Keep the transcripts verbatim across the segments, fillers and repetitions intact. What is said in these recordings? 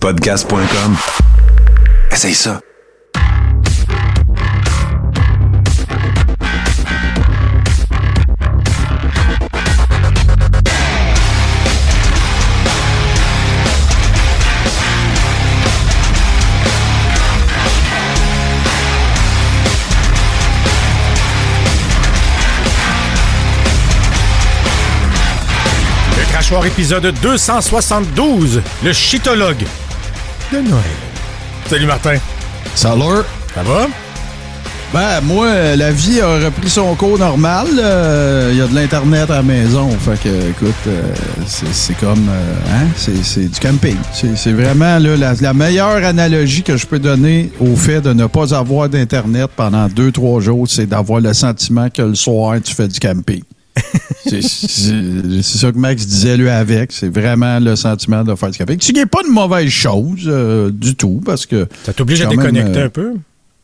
podcast point com. Essaye ça. Épisode deux cent soixante-douze, le chitologue de Noël. Salut Martin. Salut. Ça va? Ben, moi, la vie a repris son cours normal. Il euh, y a de l'Internet à la maison. Fait que, écoute, euh, c'est, c'est comme... Euh, hein? C'est, c'est du camping. C'est, c'est vraiment là, la, la meilleure analogie que je peux donner au fait de ne pas avoir d'Internet pendant deux, trois jours, c'est d'avoir le sentiment que le soir, tu fais du camping. c'est, c'est, c'est ça que Max disait, lui, avec. C'est vraiment le sentiment de faire du camping. Ce qui n'est pas une mauvaise chose euh, du tout, parce que... Ça t'oblige à déconnecter même, euh, un peu?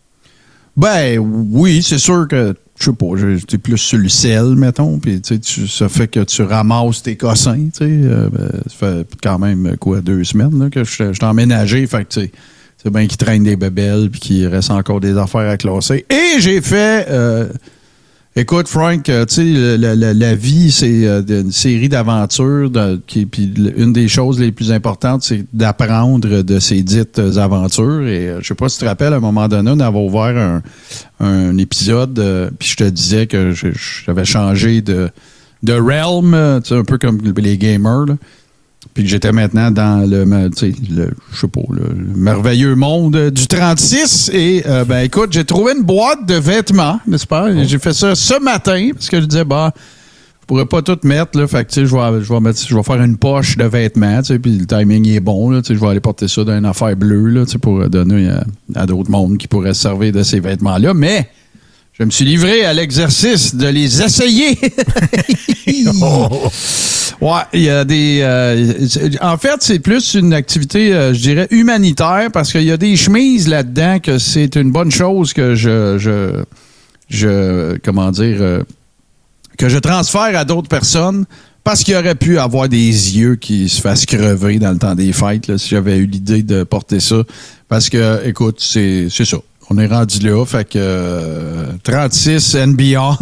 Ben, oui, c'est sûr que, je sais pas, t'es plus sur le sel, mettons, puis tu ça fait que tu ramasses tes cossins, tu sais. Euh, ben, ça fait quand même, quoi, deux semaines là, que je, je t'ai emménagé, fait que, tu sais, c'est bien qu'il traîne des bébelles puis qu'il reste encore des affaires à classer. Et j'ai fait... Euh, Écoute, Frank, euh, tu sais, la, la, la vie, c'est euh, une série d'aventures. De, qui, puis une des choses les plus importantes, c'est d'apprendre de ces dites aventures. Et euh, je sais pas si tu te rappelles, à un moment donné, on avait ouvert un, un épisode, euh, puis je te disais que je, j'avais changé de, de realm, tu sais, un peu comme les gamers, là. Puis que j'étais maintenant dans le, tu sais, le, je sais pas, le, le merveilleux monde du trente-six. Et, euh, ben, écoute, j'ai trouvé une boîte de vêtements, n'est-ce pas? Oh. J'ai fait ça ce matin, parce que je disais, bah, je pourrais pas tout mettre, là. Fait que, tu sais, je vais, je vais mettre, je vais faire une poche de vêtements, tu sais, puis le timing est bon, là. Tu sais, je vais aller porter ça dans une affaire bleue, là, tu sais, pour donner à, à d'autres mondes qui pourraient se servir de ces vêtements-là. Mais, je me suis livré à l'exercice de les essayer. oh. Ouais, il y a des... Euh, en fait, c'est plus une activité, euh, je dirais, humanitaire, parce qu'il y a des chemises là-dedans que c'est une bonne chose que je... je, je comment dire... Euh, que je transfère à d'autres personnes, parce qu'il aurait pu avoir des yeux qui se fassent crever dans le temps des fêtes, là, si j'avais eu l'idée de porter ça. Parce que, écoute, c'est, c'est ça. On est rendu là, fait que euh, trente-six and beyond.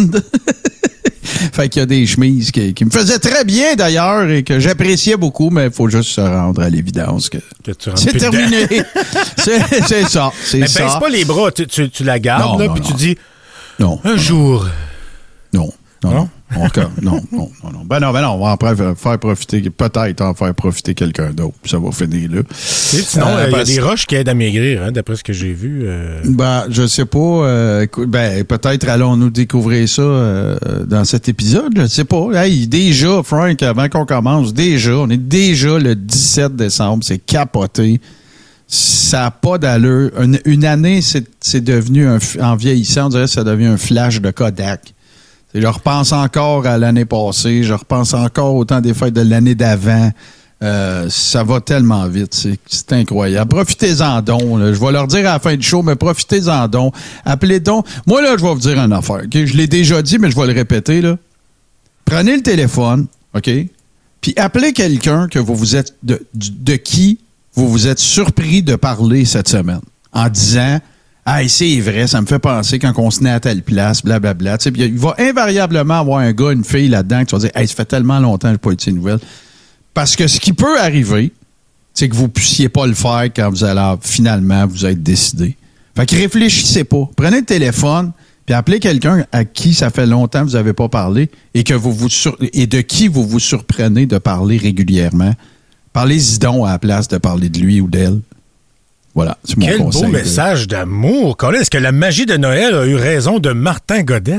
Fait qu'il y a des chemises qui, qui me faisaient très bien d'ailleurs et que j'appréciais beaucoup, mais il faut juste se rendre à l'évidence que, que tu c'est terminé. c'est, c'est ça. C'est mais ça. baisse pas les bras, tu, tu, tu la gardes, non, là, puis tu dis non, un non, jour. Non. Non. non. Encore, non, non, non, non. Ben non, ben non, on va en faire profiter, peut-être en faire profiter quelqu'un d'autre, puis ça va finir là. Sinon, il euh, y a des roches qui aident à maigrir, hein, d'après ce que j'ai vu. Euh... Ben, je sais pas. Euh, ben, peut-être allons-nous découvrir ça euh, dans cet épisode, je sais pas. Hey, déjà, Frank, avant qu'on commence, déjà, on est déjà le dix-sept décembre, c'est capoté. Ça n'a pas d'allure. Une, une année, c'est, c'est devenu, un, en vieillissant, on dirait que ça devient un flash de Kodak. Je repense encore à l'année passée, je repense encore au temps des fêtes de l'année d'avant. Euh, ça va tellement vite, c'est, c'est incroyable. Profitez-en donc. Là. Je vais leur dire à la fin du show, mais profitez-en donc. Appelez donc. Moi, là, je vais vous dire une affaire. Okay? Je l'ai déjà dit, mais je vais le répéter. Là. Prenez le téléphone, OK? Puis appelez quelqu'un que vous vous êtes de, de, de qui vous vous êtes surpris de parler cette semaine en disant... Ah, c'est vrai, ça me fait penser quand on se naît à telle place, blablabla. Tu sais, il va invariablement avoir un gars, une fille là-dedans que tu vas dire, hey, ça fait tellement longtemps que j'ai pas eu de ces nouvelles. Parce que ce qui peut arriver, c'est que vous puissiez pas le faire quand vous allez finalement vous être décidé. Fait que réfléchissez pas. Prenez le téléphone, puis appelez quelqu'un à qui ça fait longtemps que vous n'avez pas parlé et que vous vous sur... et de qui vous vous surprenez de parler régulièrement. Parlez-y donc à la place de parler de lui ou d'elle. Voilà, c'est mon Quel conseil. Quel beau message d'amour. Colin, est-ce que la magie de Noël a eu raison de Martin Godette?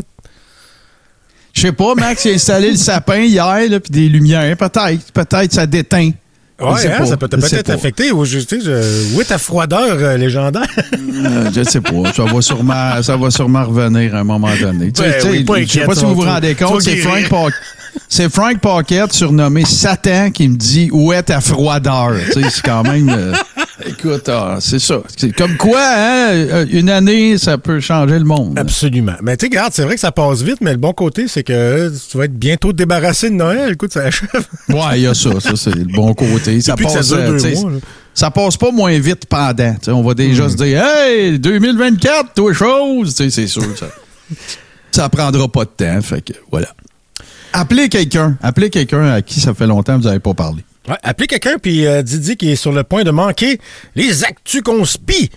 Je sais pas, Max, il a installé le sapin hier, là, puis des lumières. Peut-être, peut-être ça déteint. Oui, hein, ça peut peut-être affecter. Ou je, tu sais, je, où est ta froideur euh, légendaire? euh, je ne sais pas. Ça va sûrement, ça va sûrement revenir à un moment donné. Ben, tu sais, oui, je ne sais pas si vous vous rendez compte, c'est Frank, pa- c'est Frank Paquette, surnommé Satan, qui me dit « Où est ta froideur? » Tu sais, c'est quand même... Euh, écoute, ah, c'est ça. C'est comme quoi, hein, une année, ça peut changer le monde. Absolument. Mais tu sais, regarde, c'est vrai que ça passe vite, mais le bon côté, c'est que tu vas être bientôt débarrassé de Noël. Écoute, ça achève. Ouais, il y a ça. Ça, c'est le bon côté. Ça Depuis passe... Que ça dure deux mois, là. ça passe pas moins vite pendant. T'sais, on va déjà mmh. se dire, hey, deux mille vingt-quatre, toi chose. T'sais, c'est sûr, ça, ça prendra pas de temps. Fait que, voilà. Appelez quelqu'un. Appelez quelqu'un à qui ça fait longtemps que vous n'avez pas parlé. Ouais, appelez quelqu'un, puis euh, Didi qui est sur le point de manquer les actus conspi.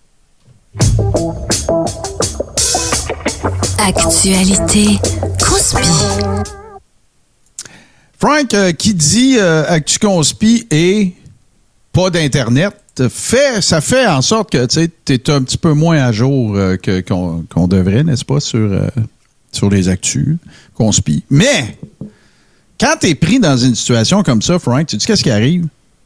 Actualité conspi. Frank, euh, qui dit euh, Actu Conspi et pas d'Internet, fait, ça fait en sorte que tu es un petit peu moins à jour euh, que, qu'on, qu'on devrait, n'est-ce pas, sur, euh, sur les actus Conspi. Mais, quand tu es pris dans une situation comme ça, Frank, tu sais qu'est-ce qui arrive?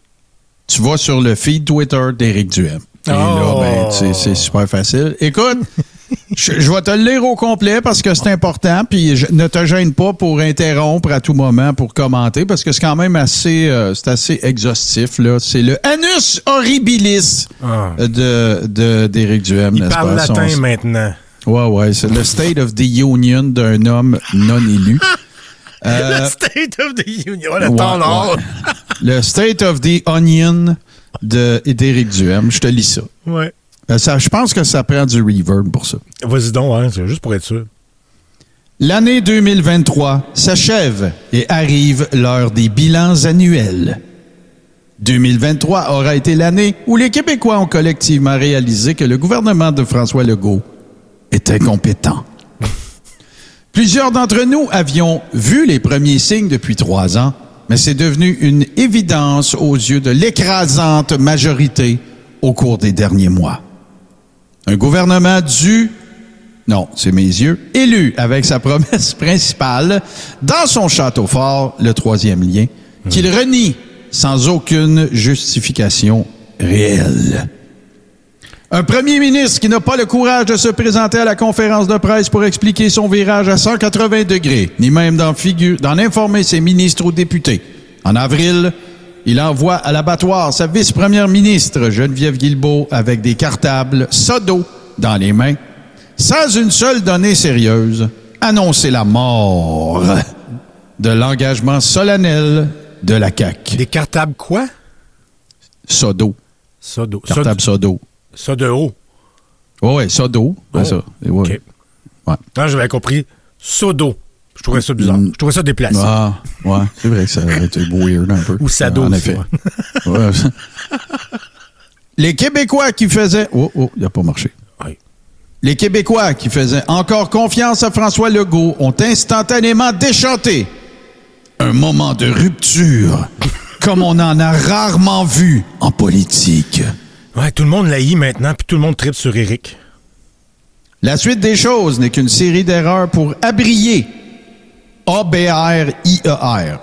Tu vas sur le feed Twitter d'Éric Duhem. Et oh. là, ben, c'est, c'est super facile. Écoute, je, je vais te le lire au complet parce que c'est important, puis je, ne te gêne pas pour interrompre à tout moment pour commenter, parce que c'est quand même assez, euh, c'est assez exhaustif, là. C'est le Annus Horribilis ah. de, de, d'Éric Duhem, Il n'est-ce parle pas? latin Son, maintenant. Ouais, ouais, c'est le State of the Union d'un homme non élu. Euh, le State of the Union, le ouais, temps ouais. Le State of the Onion de, d'Éric Duhem. Je te lis ça. Ouais. Euh, ça. Je pense que ça prend du reverb pour ça. Vas-y donc, hein, c'est juste pour être sûr. L'année deux mille vingt-trois s'achève et arrive l'heure des bilans annuels. deux mille vingt-trois aura été l'année où les Québécois ont collectivement réalisé que le gouvernement de François Legault est incompétent. Plusieurs d'entre nous avions vu les premiers signes depuis trois ans, mais c'est devenu une évidence aux yeux de l'écrasante majorité au cours des derniers mois. Un gouvernement dû, non, c'est mes yeux, élu avec sa promesse principale dans son château fort, le troisième lien, mmh. qu'il renie sans aucune justification réelle. Un premier ministre qui n'a pas le courage de se présenter à la conférence de presse pour expliquer son virage à cent quatre-vingts degrés, ni même d'en, figure, d'en informer ses ministres ou députés. En avril, il envoie à l'abattoir sa vice-première ministre, Geneviève Guilbeault, avec des cartables sodo dans les mains, sans une seule donnée sérieuse, annoncer la mort de l'engagement solennel de la C A Q. Des cartables quoi? Sodo. Sodo. Cartable sodo. Ça de haut. Oh, oui, sodo. Oh. Ouais, ça. Ouais. OK. Ouais. Non, j'avais compris. Sodo. Je trouvais ça bizarre. Mm. Je trouvais ça déplacé. Ah, ouais. C'est vrai que ça aurait été weird un peu. Ou sado. En effet. Ouais. Les Québécois qui faisaient... Oh, oh, il n'a pas marché. Oui. Les Québécois qui faisaient encore confiance à François Legault ont instantanément déchanté un moment de rupture comme on en a rarement vu en politique. Ouais, tout le monde l'haït maintenant, puis tout le monde tripe sur Éric. La suite des choses n'est qu'une série d'erreurs pour abrier. A B R I E R.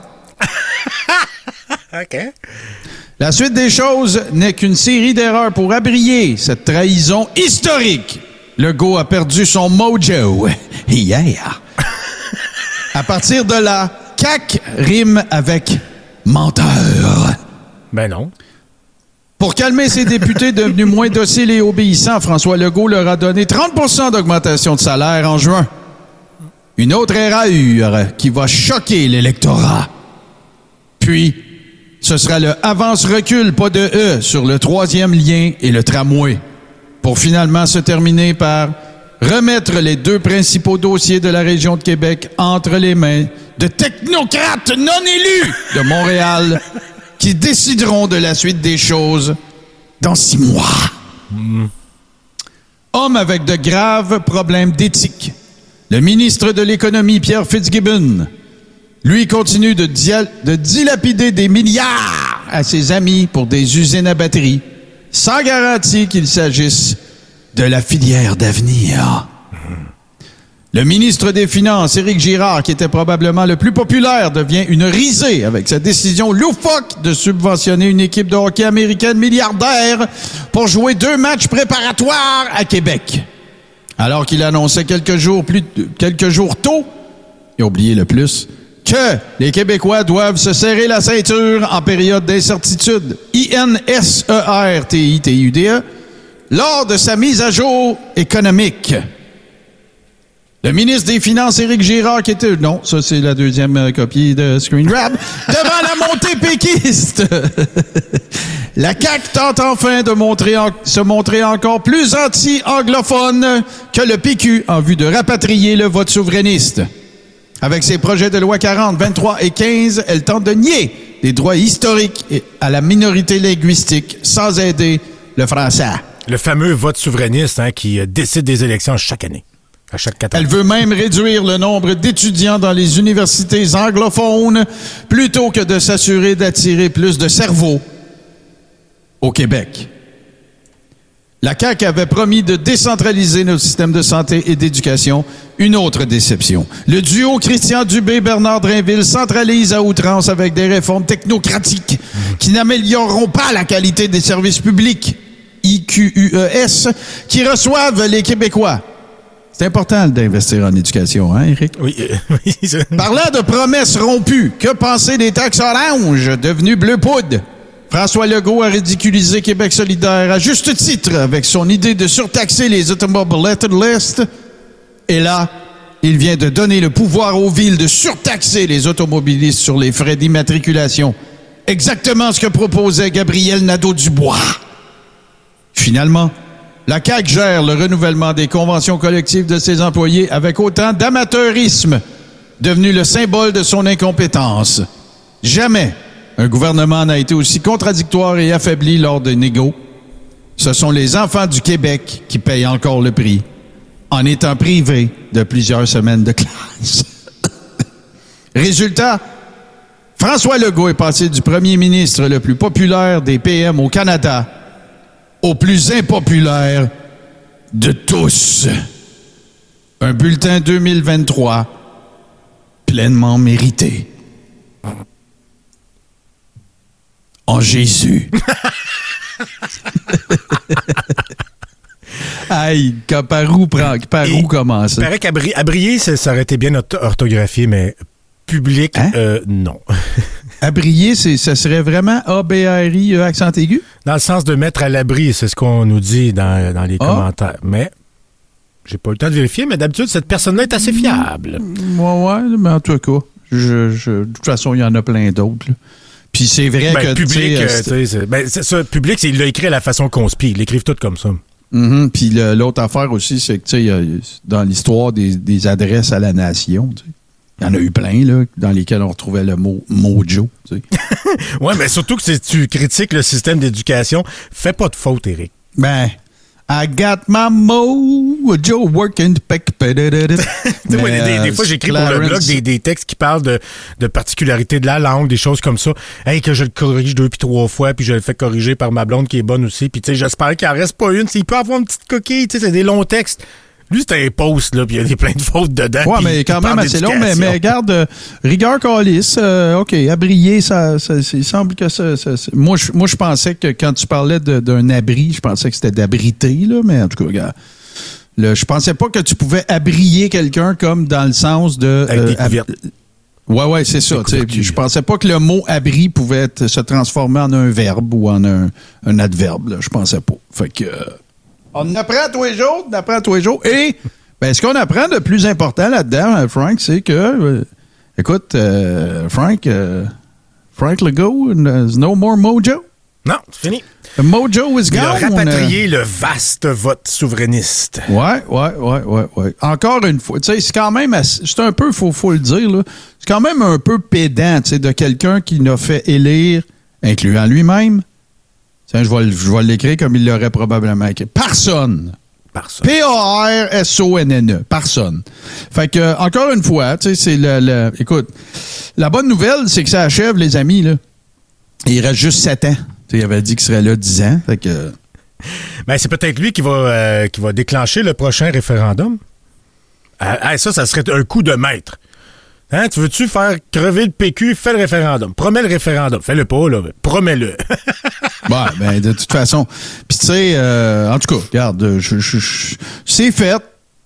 OK. La suite des choses n'est qu'une série d'erreurs pour abrier cette trahison historique. Legault a perdu son mojo. Yeah! À partir de là, C A Q rime avec menteur. Ben non. Pour calmer ses députés devenus moins dociles et obéissants, François Legault leur a donné trente pour cent d'augmentation de salaire en juin. Une autre érafure qui va choquer l'électorat. Puis, ce sera le avance-recul, pas de E, sur le troisième lien et le tramway, pour finalement se terminer par remettre les deux principaux dossiers de la région de Québec entre les mains de technocrates non élus de Montréal qui décideront de la suite des choses dans six mois. Mmh. Homme avec de graves problèmes d'éthique, le ministre de l'Économie, Pierre Fitzgibbon, lui continue de, dia- de dilapider des milliards à ses amis pour des usines à batterie, sans garantie qu'il s'agisse de la filière d'avenir. Le ministre des Finances, Éric Girard, qui était probablement le plus populaire, devient une risée avec sa décision loufoque de subventionner une équipe de hockey américaine milliardaire pour jouer deux matchs préparatoires à Québec. Alors qu'il annonçait quelques jours, plus, quelques jours tôt, et oubliez le plus, que les Québécois doivent se serrer la ceinture en période d'incertitude, I N S E R T I T U D E, lors de sa mise à jour économique. Le ministre des Finances, Éric Girard, qui était... Non, ça, c'est la deuxième euh, copie de Screen Grab. Devant la montée péquiste. La C A Q tente enfin de montrer en- se montrer encore plus anti-anglophone que le P Q en vue de rapatrier le vote souverainiste. Avec ses projets de loi quarante, vingt-trois et quinze, elle tente de nier les droits historiques et à la minorité linguistique sans aider le français. Le fameux vote souverainiste hein, qui euh, décide des élections chaque année. À chaque quatre ans. Elle veut même réduire le nombre d'étudiants dans les universités anglophones plutôt que de s'assurer d'attirer plus de cerveaux au Québec. La C A Q avait promis de décentraliser nos systèmes de santé et d'éducation. Une autre déception. Le duo Christian Dubé-Bernard Drainville centralise à outrance avec des réformes technocratiques qui n'amélioreront pas la qualité des services publics, I Q U E S, qui reçoivent les Québécois. C'est important d'investir en éducation, hein, Éric? Oui, euh, oui. c'est- Parlant de promesses rompues, que penser des taxes oranges devenues bleu poudre? François Legault a ridiculisé Québec solidaire à juste titre avec son idée de surtaxer les automobilettes de l'Est. Et là, il vient de donner le pouvoir aux villes de surtaxer les automobilistes sur les frais d'immatriculation. Exactement ce que proposait Gabriel Nadeau-Dubois. Finalement, la C A Q gère le renouvellement des conventions collectives de ses employés avec autant d'amateurisme, devenu le symbole de son incompétence. Jamais un gouvernement n'a été aussi contradictoire et affaibli lors des négos. Ce sont les enfants du Québec qui payent encore le prix, en étant privés de plusieurs semaines de classe. Résultat, François Legault est passé du premier ministre le plus populaire des P M au Canada au plus impopulaire de tous. Un bulletin deux mille vingt-trois pleinement mérité. En Jésus. Aïe, que- par où, prend- par Et où commencer? Il paraît qu'à Bri- à Briey, ça, ça aurait été bien ortho- orthographié, mais public, Hein? euh, non. À briller, c'est, ça serait vraiment A B R I E accent aigu? Dans le sens de mettre à l'abri, c'est ce qu'on nous dit dans, dans les Ah. commentaires. Mais j'ai pas eu le temps de vérifier, mais d'habitude, cette personne-là est assez fiable. Ouais, ouais, mais en tout cas, je, je, de toute façon, il y en a plein d'autres, là. Puis c'est vrai Ben, que... public, tu sais, euh, c'est- tu sais, c'est- ben, c'est ça, public, c'est, il l'a écrit à la façon conspi. Ils l'écrivent tout comme ça. Mhm. Puis le- l'autre affaire aussi, c'est que, tu sais, il y a- dans l'histoire des, des adresses à la nation, tu sais, il y en a eu plein, là, dans lesquels on retrouvait le mot mojo, tu sais. Ouais, mais surtout que si tu critiques le système d'éducation, fais pas de faute, Éric. Ben, I got my mojo working. Tu sais, moi, des, des- des fois, j'écris pour le blog des, des textes qui parlent de, de particularités de la langue, des choses comme ça. Hey, que je le corrige deux puis trois fois, puis je le fais corriger par ma blonde qui est bonne aussi. Puis, tu sais, j'espère qu'il en reste pas une. Il peut avoir une petite coquille, tu sais, c'est des longs textes. Lui, c'est un post, là, puis il y a des plein de fautes dedans. Ouais, puis mais il quand parle même assez long. Mais, d'éducation. mais regarde, euh, rigueur calice, euh, OK, à briller, ça, ça, ça- il semble que ça... ça- ça- moi, je, moi, je pensais que quand tu parlais de- d'un abri, je pensais que c'était d'abriter, là, mais en tout cas, regarde. Le, je pensais pas que tu pouvais abrier quelqu'un comme dans le sens de... Avec des ab- couvertes. Ouais, ouais, c'est ça. Des tu sais. couvertures. Je pensais pas que le mot abri pouvait être- se transformer en un verbe ou en un, un adverbe. Là. Je pensais pas. Fait que... euh, on apprend tous les jours, on apprend tous les jours. Et ben, ce qu'on apprend de plus important là-dedans, euh, Frank, c'est que... euh, écoute, euh, Frank... euh, Frank Legault, there's no more mojo. Non, c'est fini. The mojo is Il a gone. rapatrié le vaste vote souverainiste. Ouais, ouais, ouais, ouais, ouais. Encore une fois, tu sais, c'est quand même, assez- c'est un peu, faut, faut le dire, là, c'est quand même un peu pédant, tu sais, de quelqu'un qui n'a fait élire, incluant lui-même. Tiens, je vais, le- je vais l'écrire comme il l'aurait probablement écrit. Personne. Personne. P A R S O N N E. Personne. Fait que, euh, encore une fois, tu sais, c'est le, le- écoute, la bonne nouvelle, c'est que ça achève, les amis, là. Il reste juste sept ans. Tu sais, il avait dit qu'il serait là dix ans. Fait que, Ben, c'est peut-être lui qui va, euh, qui va déclencher le prochain référendum. Ah, ah, ça, ça serait un coup de maître. Hein, tu veux-tu faire crever le P Q? Fais le référendum. Promets le référendum. Fais-le pas, là. mais Promets-le. ouais, ben, de toute façon. Puis, tu sais, euh, en tout cas, regarde, je, je, je- c'est fait.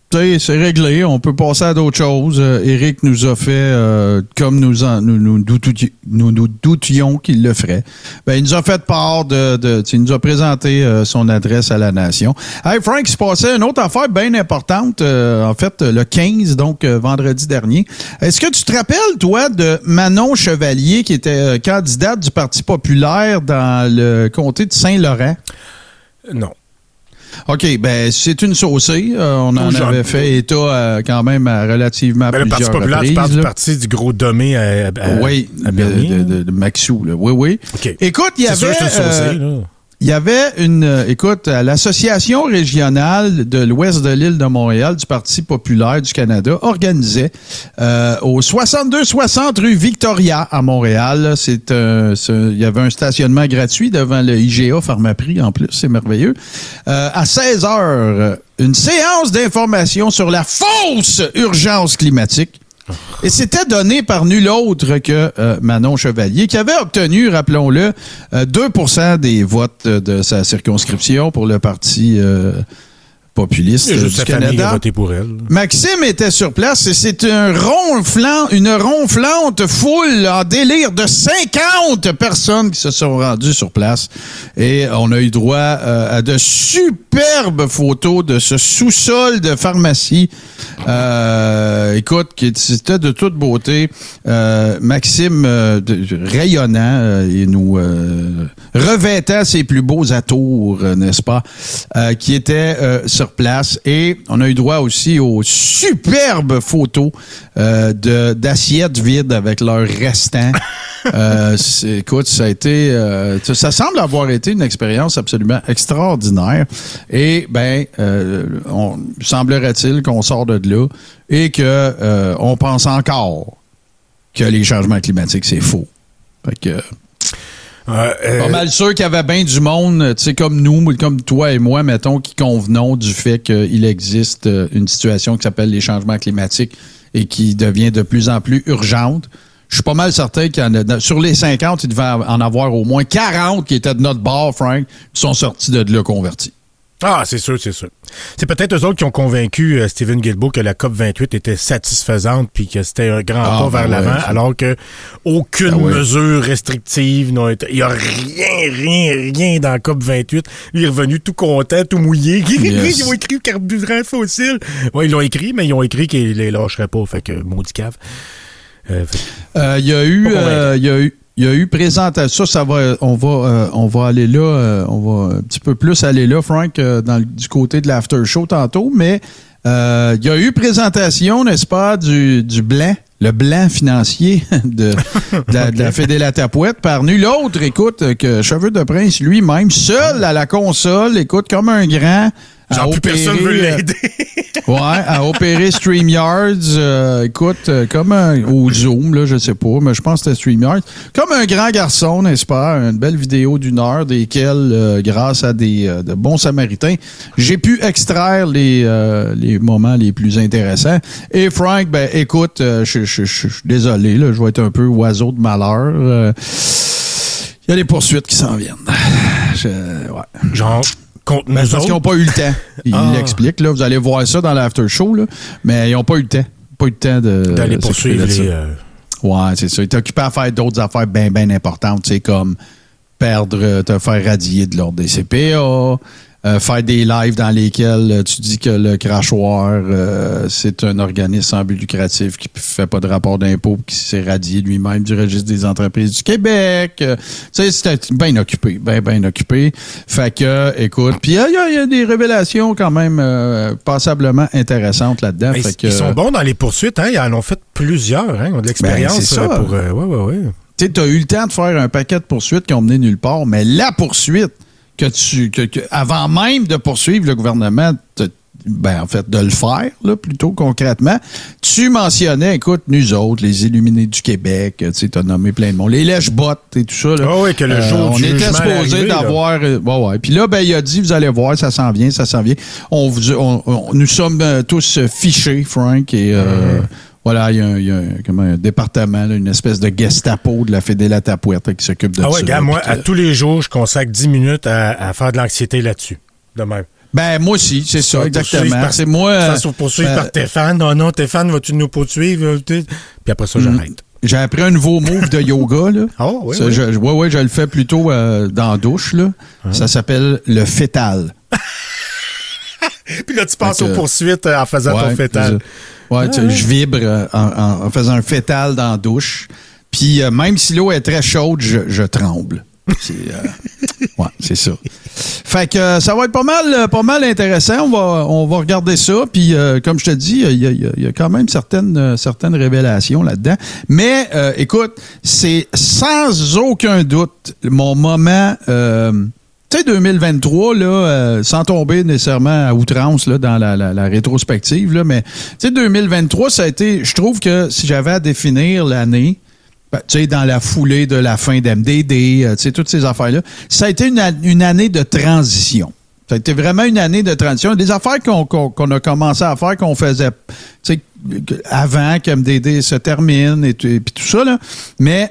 c'est réglé, on peut passer à d'autres choses. Euh, Éric nous a fait, euh, comme nous, en, nous, nous, douti, nous, nous doutions qu'il le ferait, ben, il nous a fait part de... de il nous a présenté euh, son adresse à la nation. Hey Frank, il se passait une autre affaire bien importante, euh, en fait, le quinze, donc euh, vendredi dernier. Est-ce que tu te rappelles, toi, de Manon Chevalier, qui était euh, candidate du Parti populaire dans le comté de Saint-Laurent? Non. OK, ben c'est une saucée. Euh, on en Jean... avait fait état euh, quand même à relativement ben, plusieurs reprises. Le Parti populaire, tu parles du parti du gros dommé à, à, oui, à Bernier? de, de, de Maxou. Là. Oui, oui. Okay. Écoute, il y avait... C'est sûr que c'est une saucée, euh, là. Il y avait une, euh, écoute, à l'Association régionale de l'Ouest de l'île de Montréal du Parti populaire du Canada organisait euh, au soixante-deux soixante rue Victoria à Montréal. C'est, euh, c'est il y avait un stationnement gratuit devant le I G A Pharmaprix en plus, c'est merveilleux. Euh, à seize heures, une séance d'information sur la fausse urgence climatique. Et c'était donné par nul autre que euh, Manon Chevalier, qui avait obtenu, rappelons-le, euh, deux pour cent des votes de sa circonscription pour le Parti euh, populiste du Canada. Famille a voté pour elle. Maxime était sur place et c'est un ronflant, une ronflante foule en délire de cinquante personnes qui se sont rendues sur place. Et on a eu droit euh, à de superbes photos de ce sous-sol de pharmacie. Euh, écoute, c'était de toute beauté. Euh, Maxime, euh, de, rayonnant, euh, et nous euh, revêtant ses plus beaux atours, euh, n'est-ce pas, euh, qui était euh, sur place. Et on a eu droit aussi aux superbes photos euh, de, d'assiettes vides avec leurs restants. euh, écoute, ça a été... Euh, ça semble avoir été une expérience absolument extraordinaire. Et, ben, euh, on, semblerait-il qu'on sort de là et que euh, on pense encore que les changements climatiques, c'est faux. Fait que... Euh, euh, pas mal sûr qu'il y avait bien du monde, tu sais, comme nous, comme toi et moi, mettons, qui convenons du fait qu'il existe une situation qui s'appelle les changements climatiques et qui devient de plus en plus urgente. Je suis pas mal certain qu'il y en a, sur les cinquante, il devait en avoir au moins quarante qui étaient de notre bord, Frank, qui sont sortis de là convertis. Ah, c'est sûr, c'est sûr. C'est peut-être eux autres qui ont convaincu euh, Stephen Guilbeault que la C O P vingt-huit était satisfaisante puis que c'était un grand ah, pas ben vers ouais, l'avant, c'est... alors que aucune ben ouais. mesure restrictive n'a été... Il n'y a rien, rien, rien dans la C O P vingt-huit. Il est revenu tout content, tout mouillé. Yes. Ils ont écrit carburant fossile. Oui, ils l'ont écrit, mais ils ont écrit qu'ils les lâcheraient pas. Fait que, maudit cave. Euh, fait... euh, il y a eu... Euh, il y a eu... Il y a eu présentation, ça, ça va, on va, euh, on va aller là, euh, on va un petit peu plus aller là, Frank, euh, dans le, du côté de l'after show tantôt, mais euh, il y a eu présentation, n'est-ce pas, du, du blanc, le blanc financier de, de, la, de la Fédé La Tapouette par nul autre, écoute, que Cheveux de Prince lui-même, seul à la console, écoute, comme un grand. Genre, plus personne veut l'aider. Ouais, à opérer StreamYards, euh, écoute, euh, comme un, ou Zoom, là, je sais pas, mais je pense que c'était StreamYards. Comme un grand garçon, n'est-ce pas? Une belle vidéo d'une heure, desquelles, euh, grâce à des euh, de bons samaritains, j'ai pu extraire les, euh, les moments les plus intéressants. Et Frank, ben, écoute, euh, je suis désolé, là, je vais être un peu oiseau de malheur. Euh, il y a des poursuites qui s'en viennent. Je, ouais. Genre... Ben, parce qu'ils n'ont pas eu le temps. Il ah. l'explique, là. Vous allez voir ça dans l'after show, là. Mais ils n'ont pas eu le temps. Pas eu le temps de. D'aller poursuivre les. Euh... Ouais, c'est ça. Ils étaient occupés à faire d'autres affaires bien, bien importantes. Tu sais, comme perdre, te faire radier de l'ordre des C P A, euh, faire des lives dans lesquels tu dis que le crachoir, euh, c'est un organisme sans but lucratif qui fait pas de rapport d'impôt, qui s'est radié lui-même du registre des entreprises du Québec. Euh, tu sais, c'était bien occupé, bien, bien occupé. Fait que, écoute, puis il y, y a des révélations quand même euh, passablement intéressantes là-dedans. Fait que, ils sont bons dans les poursuites, hein? Ils en ont fait plusieurs, hein? Ils ont de l'expérience. Ben, c'est ça. Pour, euh, ouais, ouais, ouais. Tu sais, t'as eu le temps de faire un paquet de poursuites qui ont mené nulle part, mais la poursuite, que tu que, que avant même de poursuivre le gouvernement, te, ben en fait de le faire là plutôt concrètement, tu mentionnais, écoute, nous autres, les Illuminés du Québec, tu sais, t'as nommé plein de monde, les lèche-bottes et tout ça là. Oh oui, que le jour euh, on du était supposé d'avoir, euh, ouais, ouais. Puis là, ben il a dit, vous allez voir, ça s'en vient, ça s'en vient. On vous, on, on, nous sommes euh, tous fichés, Frank, et euh, mmh. Voilà, il y a, un, il y a un, comment, un département, là, une espèce de Gestapo de la Fédé La Tapouette qui s'occupe de ah ouais, ça. Ah ouais, gars, moi, que... à tous les jours, je consacre dix minutes à, à faire de l'anxiété là-dessus, de même. Ben, moi aussi, c'est ça, ça exactement. Par, c'est moi. Ça se poursuivre euh, par tes fans. Non, non, tes fans, vas-tu nous poursuivre? Puis après ça, j'arrête. Mm. J'ai appris un nouveau move de yoga, là. Oh, oui, ça, oui. Je, oui, oui, je le fais plutôt euh, dans la douche, là. Hein? Ça s'appelle le fétal. Puis là, tu passes aux poursuites en faisant ouais, ton fétal. Je, ouais, ah, tu, je vibre euh, en, en faisant un fétal dans la douche. Puis euh, même si l'eau est très chaude, je, je tremble. C'est, euh, ouais, c'est ça. Fait que euh, ça va être pas mal, pas mal intéressant. On va, on va regarder ça. Puis euh, comme je te dis, il y a, il y a quand même certaines, euh, certaines révélations là-dedans. Mais euh, écoute, c'est sans aucun doute mon moment. Euh, tu sais, deux mille vingt-trois, là, euh, sans tomber nécessairement à outrance là, dans la, la, la rétrospective, là, mais tu sais, deux mille vingt-trois, ça a été. Je trouve que si j'avais à définir l'année. Tu sais, dans la foulée de la fin d'M D D, tu sais, toutes ces affaires-là. Ça a été une, une année de transition. Ça a été vraiment une année de transition. Des affaires qu'on, qu'on, qu'on a commencé à faire, qu'on faisait, tu sais, avant qu'M D D se termine et, et puis tout ça, là. Mais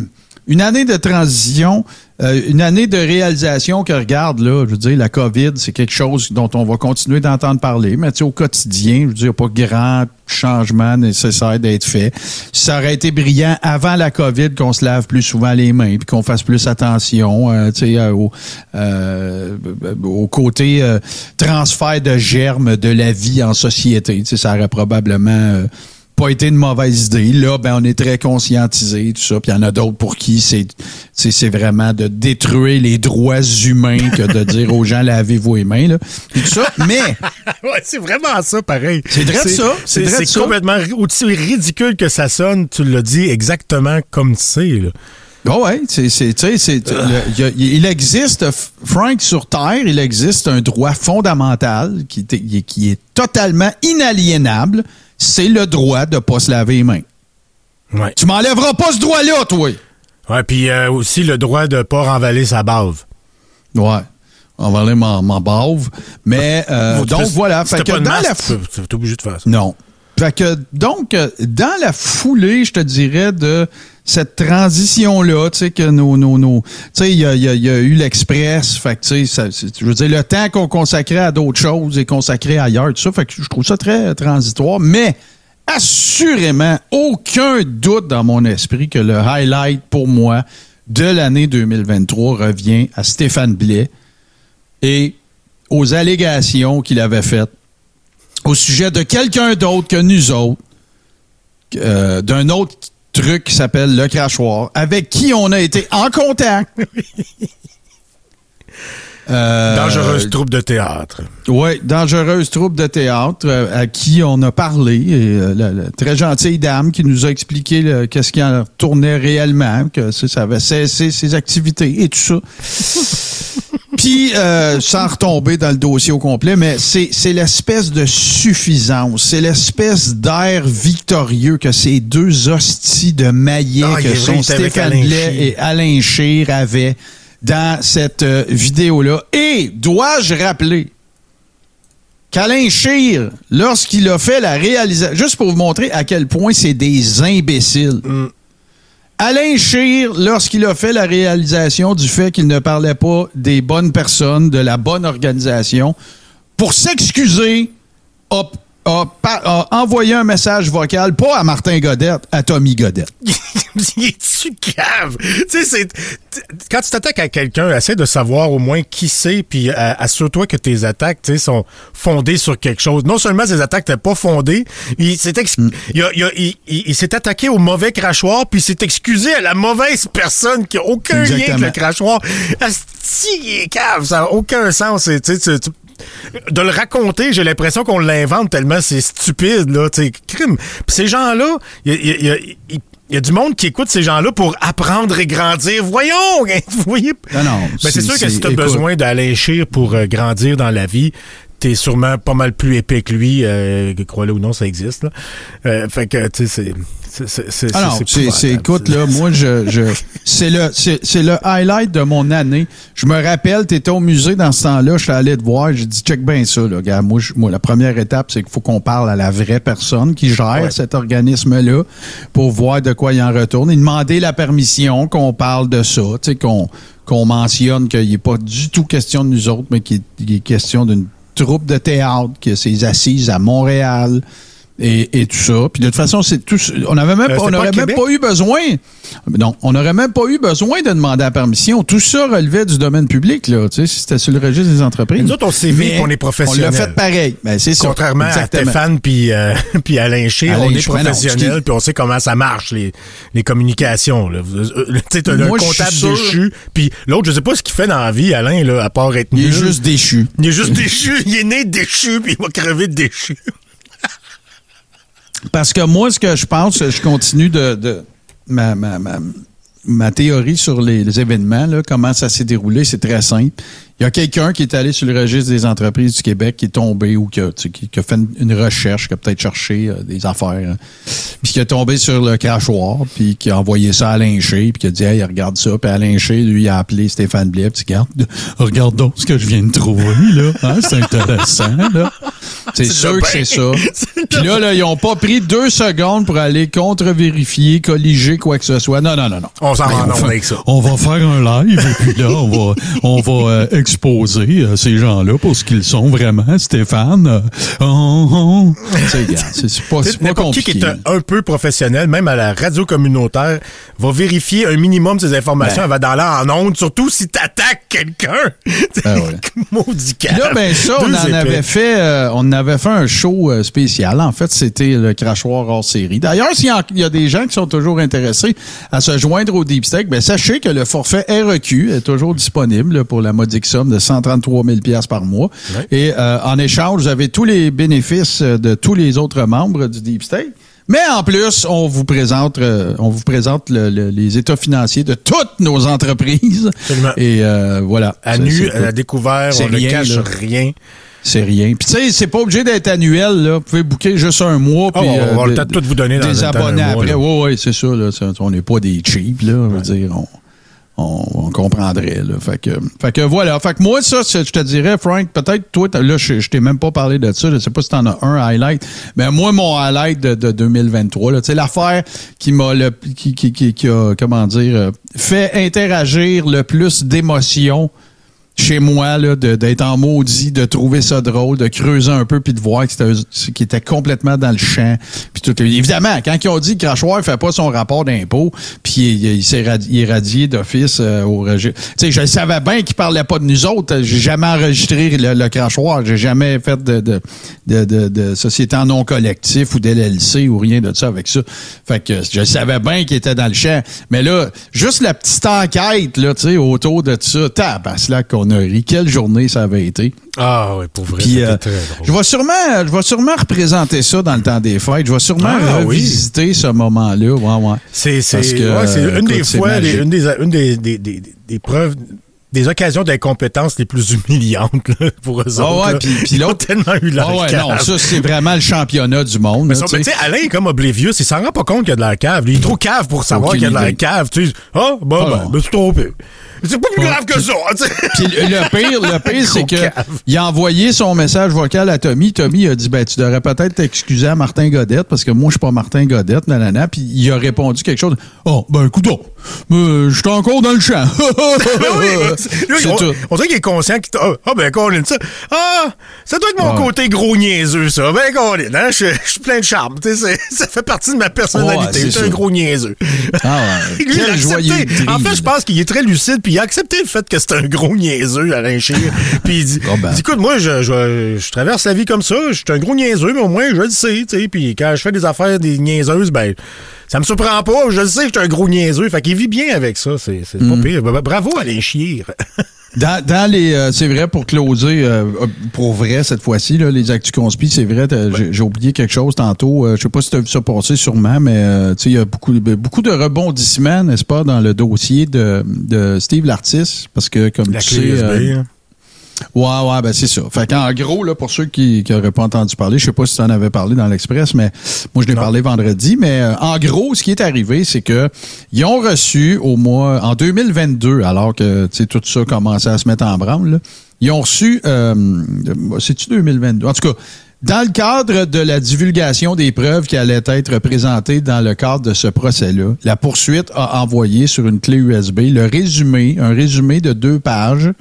une année de transition, euh, une année de réalisation que, regarde, là, je veux dire, la COVID, c'est quelque chose dont on va continuer d'entendre parler, mais tu sais, au quotidien, je veux dire, il n'y a pas grand changement nécessaire d'être fait. Ça aurait été brillant avant la COVID qu'on se lave plus souvent les mains puis qu'on fasse plus attention, euh, tu sais, euh, au, euh, au côté euh, transfert de germes de la vie en société. Tu sais, ça aurait probablement... Euh, pas été une mauvaise idée. Là, ben, on est très conscientisé, tout ça. Puis il y en a d'autres pour qui c'est, c'est, c'est vraiment de détruire les droits humains que de dire aux gens lavez-vous les mains, là. Et tout ça. Mais. ouais, c'est vraiment ça, pareil. C'est vrai c'est, ça. C'est, c'est, c'est ça. complètement aussi ridicule que ça sonne. Tu l'as dit exactement comme c'est, là. Oh ouais, c'est, c'est, tu sais, c'est, euh. le, il, il existe, Frank, sur Terre, il existe un droit fondamental qui, qui est totalement inaliénable. C'est le droit de ne pas se laver les mains. Ouais. Tu m'enlèveras pas ce droit-là, toi. Ouais, puis euh, aussi le droit de ne pas renvaler sa bave. Ouais. Renvaler ma, ma bave. Mais, euh, donc, te, voilà. Si fait que pas de dans masque, la fou... tu es obligé de faire ça. Non. Fait que, donc, dans la foulée, je te dirais, de cette transition-là, tu sais, que nos, nos, nos, tu sais, il y a, y, a, y a eu l'Express, fait que, tu sais, je veux dire, le temps qu'on consacrait à d'autres choses est consacré ailleurs, tout ça, fait que je trouve ça très transitoire, mais assurément, aucun doute dans mon esprit que le highlight pour moi de l'année deux mille vingt-trois revient à Stéphane Blais et aux allégations qu'il avait faites au sujet de quelqu'un d'autre que nous autres, euh, d'un autre truc qui s'appelle le crachoir, avec qui on a été en contact. euh, dangereuse troupe de théâtre. Oui, dangereuse troupe de théâtre euh, à qui on a parlé. Et, euh, la, la très gentille dame qui nous a expliqué là, qu'est-ce qui en tournait réellement, que ça avait cessé ses activités et tout ça. Puis, euh, sans retomber dans le dossier au complet, mais c'est, c'est l'espèce de suffisance, c'est l'espèce d'air victorieux que ces deux hosties de maillets ah, que sont Stéphane Blais et Alain Scheer avaient dans cette euh, vidéo-là. Et, dois-je rappeler qu'Alain Scheer, lorsqu'il a fait la réalisation, juste pour vous montrer à quel point c'est des imbéciles, mm. Alain Scheer, lorsqu'il a fait la réalisation du fait qu'il ne parlait pas des bonnes personnes, de la bonne organisation, pour s'excuser, a, a, a envoyé un message vocal, pas à Martin Godette, à Tommy Godette. Il est-tu cave? Tu sais, c'est... Quand tu t'attaques à quelqu'un, essaie de savoir au moins qui c'est, puis euh, assure-toi que tes attaques, tu sais, sont fondées sur quelque chose. Non seulement ces attaques n'étaient pas fondées, il s'est, ex... mm. il, a, il, a, il, il s'est attaqué au mauvais crachoir, puis il s'est excusé à la mauvaise personne qui a aucun Exactement. lien avec le crachoir. Asti, il est cave, ça n'a aucun sens. Tu sais, tu, tu... De le raconter, j'ai l'impression qu'on l'invente tellement c'est stupide, là, tu sais, crime. Puis ces gens-là, il y a... Il y a, il... Il y a du monde qui écoute ces gens-là pour apprendre et grandir. Voyons! Vous voyez? Non, non. Ben, c'est, c'est sûr que c'est, si tu as besoin d'Alain Scheer pour euh, grandir dans la vie, t'es sûrement pas mal plus épais que lui. Euh, crois-le ou non, ça existe. Là. Euh, fait que, tu sais, c'est... C'est, c'est, c'est, ah non, c'est, c'est, c'est écoute, là, moi, je, je c'est, le, c'est, c'est le highlight de mon année. Je me rappelle, tu étais au musée dans ce temps-là, je suis allé te voir, j'ai dit, check bien ça, là, gars. Moi, je, moi, la première étape, c'est qu'il faut qu'on parle à la vraie personne qui gère ouais. cet organisme-là pour voir de quoi il en retourne et demander la permission qu'on parle de ça, tu sais, qu'on, qu'on mentionne qu'il n'est pas du tout question de nous autres, mais qu'il est question d'une troupe de théâtre, qui a ses assises à Montréal. Et, et tout ça. Puis de toute façon, c'est tout. On n'avait même, euh, on n'aurait même pas eu besoin. Non, on n'aurait même pas eu besoin de demander la permission. Tout ça relevait du domaine public, là. Tu sais, si c'était sur le registre des entreprises. Nous autres, on s'est vu qu'on est professionnels. On l'a fait pareil. Ben, c'est ça. Contrairement Exactement. à Stéphane puis euh, puis Alain Scheer, on est professionnels puis on sait comment ça marche les les communications. Là. Tu sais, t'as un comptable déchu. Puis l'autre, je sais pas ce qu'il fait dans la vie, Alain, là, à part être Il nul. est juste déchu. Il est juste déchu. Il est né déchu puis il va crever de déchu. Parce que moi, ce que je pense, je continue de, de ma, ma, ma, ma théorie sur les, les événements, là, comment ça s'est déroulé, c'est très simple. Il y a quelqu'un qui est allé sur le registre des entreprises du Québec, qui est tombé ou qui a, tu sais, qui, qui a fait une, une recherche, qui a peut-être cherché euh, des affaires, hein, puis qui est tombé sur le crachoir, puis qui a envoyé ça à Alain Scheer, puis qui a dit « Hey, regarde ça », puis Alain Scheer, lui, a appelé Stéphane Blais, puis regarde, regarde donc ce que je viens de trouver, là, hein, c'est intéressant, là. C'est, c'est sûr que c'est ça. Puis là, là, ils n'ont pas pris deux secondes pour aller contre-vérifier, colliger, quoi que ce soit. Non, non, non, non. On s'en rend compte avec ça. On va faire un live, et puis là, on va, on va euh, exposer euh, ces gens-là pour ce qu'ils sont vraiment, Stéphane. Euh, oh, oh. C'est, c'est, c'est pas, c'est pas compliqué. Qui est un, un peu professionnel, même à la radio communautaire, va vérifier un minimum de ces informations ben. avant d'aller en ondes, surtout si t'attaques quelqu'un. Ben ouais. Maudit calme. Là, ben ça, on en avait fait, euh, on avait fait un show euh, spécial. En fait, c'était le crachoir hors série. D'ailleurs, s'il y a, il y a des gens qui sont toujours intéressés à se joindre au Deep Steak, ben sachez que le forfait R E Q est toujours disponible là, pour la modique somme de cent trente-trois mille dollars par mois. Ouais. Et euh, en échange, vous avez tous les bénéfices de tous les autres membres du Deep Steak. Mais en plus, on vous présente, euh, on vous présente le, le, les états financiers de toutes nos entreprises. Absolument. Et euh, voilà. À c'est, nu, c'est, à découvert, on ne cache là. rien. C'est rien. Puis tu sais, c'est pas obligé d'être annuel, là. Vous pouvez booker juste un mois. Oh, puis, on va euh, peut-être tout vous donner dans des abonnés mois, après. Oui, oui, c'est ça, là. On n'est pas des cheap, là. Ouais. Je veux dire, on, on, on comprendrait, là. Fait que, fait que voilà. Fait que moi, ça, je te dirais, Frank, peut-être toi, là, je, je t'ai même pas parlé de ça. Je sais pas si t'en as un highlight. Mais moi, mon highlight de, de deux mille vingt-trois, là, tu sais, l'affaire qui m'a le, qui, qui, qui, qui a, comment dire, fait interagir le plus d'émotions chez moi, là, de, d'être en maudit, de trouver ça drôle, de creuser un peu puis de voir que c'était, qu'il était complètement dans le champ. Puis tout, évidemment, quand ils ont dit que Crachoir fait pas son rapport d'impôt, puis il, il s'est radi- il est radié d'office euh, au registre. Tu sais, je savais bien qu'il parlait pas de nous autres. J'ai jamais enregistré le, le Crachoir. J'ai jamais fait de, de, de, de, de société en non collectif ou d'L L C ou rien de ça avec ça. Fait que je savais bien qu'il était dans le champ. Mais là, juste la petite enquête, là, tu sais, autour de ça, tabaslac qu'on a ri. Quelle journée ça avait été. Ah oui, pour vrai, Puis, c'était euh, très drôle. Je vais sûrement, je vais sûrement représenter ça dans le temps des fêtes. Je vais sûrement ah, revisiter oui. ce moment-là. Ouais, ouais. C'est, c'est, que, ouais, c'est une écoute, des c'est fois, des, magique. une des, une des, des, des, des preuves, des occasions d'incompétence les plus humiliantes là, pour eux ah, autres. Ouais, là. puis, puis l'autre, Ils ont tellement eu leur ah, ouais, cave. non, ça c'est vraiment le championnat du monde. Mais là, tu sais, Alain est comme oblivieux, il s'en rend pas compte qu'il y a de la cave. Il est trop cave pour savoir Aucune qu'il y a de la idée. cave. Tu sais, ah, bon, Ah, ben, bon. ben, c'est trompé. C'est pas plus grave que ça. Puis le le pire, le pire, c'est que cave. il a envoyé son message vocal à Tommy. Tommy a dit, ben, tu devrais peut-être t'excuser à Martin Godette, parce que moi, je suis pas Martin Godette, nanana. Puis il a répondu quelque chose. Oh, ben, coudonc, euh, je suis encore dans le champ. oui, c'est on, tout. on dirait qu'il est conscient qu'il... Ah, oh, ben, Colin, ça... Ah, ça doit être mon Ouais. côté gros niaiseux, ça. Ben, Colin, hein, je je suis plein de charme. Tu sais, c'est- ça fait partie de ma personnalité. Ouais, c'est je suis un ça. gros niaiseux. Ah ouais. Lui, il a Quelle accepté. joyeuse En fait, je pense qu'il est très lucide, puis il a accepté le fait que c'est un gros niaiseux, Alain Scheer. Puis il dit, Oh ben. il dit, écoute, moi, je, je, je traverse la vie comme ça, je suis un gros niaiseux, mais au moins, je le sais, tu sais. Puis quand je fais des affaires, des niaiseuses, ben, ça me surprend pas, je le sais que je suis un gros niaiseux. Fait qu'il vit bien avec ça, c'est, c'est Mm. pas pire. Bra- Bravo, Alain Scheer. Dans, dans les, euh, c'est vrai, pour closer, euh, pour vrai cette fois-ci, là, les actus conspi, c'est vrai, t'as- j'ai, j'ai oublié quelque chose tantôt. Euh, je sais pas si tu as vu ça passer sûrement, mais euh, tu sais, il y a beaucoup, beaucoup de rebondissements, n'est-ce pas, dans le dossier de, de Steve Lartis, parce que comme La tu clé sais, U S B, euh, hein. ouais, ouais, ben c'est ça. Fait qu'en gros, là, pour ceux qui n'auraient pas entendu parler, je sais pas si tu en avais parlé dans l'Express, mais moi, je l'ai Non. parlé vendredi, mais euh, en gros, ce qui est arrivé, c'est que ils ont reçu au mois, en deux mille vingt-deux, alors que, tu sais, tout ça commençait à se mettre en branle, là, ils ont reçu, euh, c'est-tu deux mille vingt-deux? En tout cas, dans le cadre de la divulgation des preuves qui allaient être présentées dans le cadre de ce procès-là, la poursuite a envoyé sur une clé U S B le résumé, un résumé de deux pages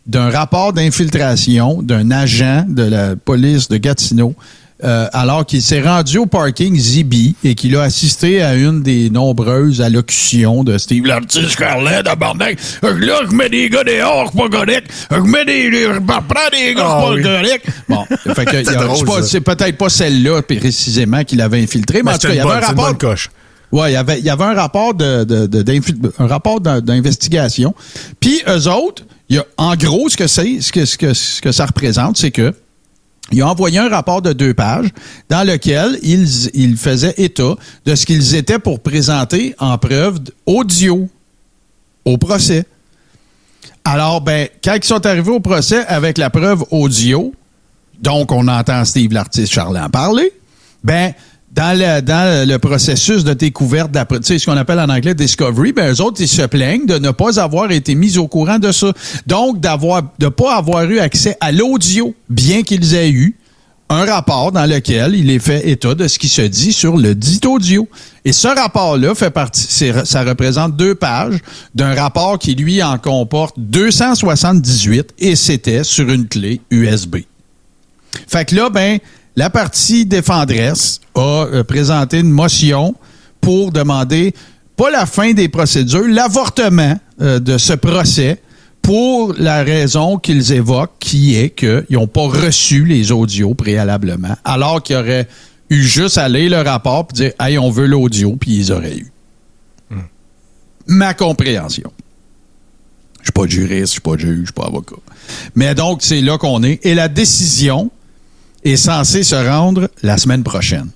d'un rapport d'infiltration d'un agent de la police de Gatineau euh, alors qu'il s'est rendu au parking Zibi et qu'il a assisté à une des nombreuses allocutions de Steve Lartigue Charlet d'Abarnac. Là, je mets des gars dehors, c'est pas correct. Je mets des... Je prends des gars, c'est pas oui. correct. Bon, fait que, c'est, a, drôle, c'est, pas, c'est peut-être pas celle-là précisément qu'il avait infiltrée, mais, mais en tout cas, il y avait bonne, un rapport... C'est une bonne coche. Ouais, il y avait, il y avait un rapport de, de, de, d'infil- un rapport d'investigation. Puis eux autres, il y a, en gros, ce que c'est, ce que, ce que, ce que ça représente, c'est que ils ont envoyé un rapport de deux pages dans lequel ils, ils faisaient état de ce qu'ils étaient pour présenter en preuve audio au procès. Alors, ben, quand ils sont arrivés au procès avec la preuve audio, donc on entend Steve Lartigue Charlet en parler, ben, Dans le, dans le processus de découverte, de la, tu sais, ce qu'on appelle en anglais discovery, ben, eux autres, ils se plaignent de ne pas avoir été mis au courant de ça. Donc, d'avoir, de pas avoir eu accès à l'audio, bien qu'ils aient eu un rapport dans lequel il est fait état de ce qui se dit sur le dit audio. Et ce rapport-là fait partie, c'est, ça représente deux pages d'un rapport qui, lui, en comporte deux cent soixante-dix-huit et c'était sur une clé U S B. Fait que là, ben, la partie défenderesse a euh, présenté une motion pour demander, pas la fin des procédures, l'avortement euh, de ce procès pour la raison qu'ils évoquent, qui est qu'ils n'ont pas reçu les audios préalablement, alors qu'ils auraient eu juste à lire le rapport et dire « Hey, on veut l'audio », puis ils auraient eu. Mm. Ma compréhension. Je suis pas juriste, je suis pas juge, je suis pas avocat. Mais donc, c'est là qu'on est. Et la décision est censé se rendre la semaine prochaine.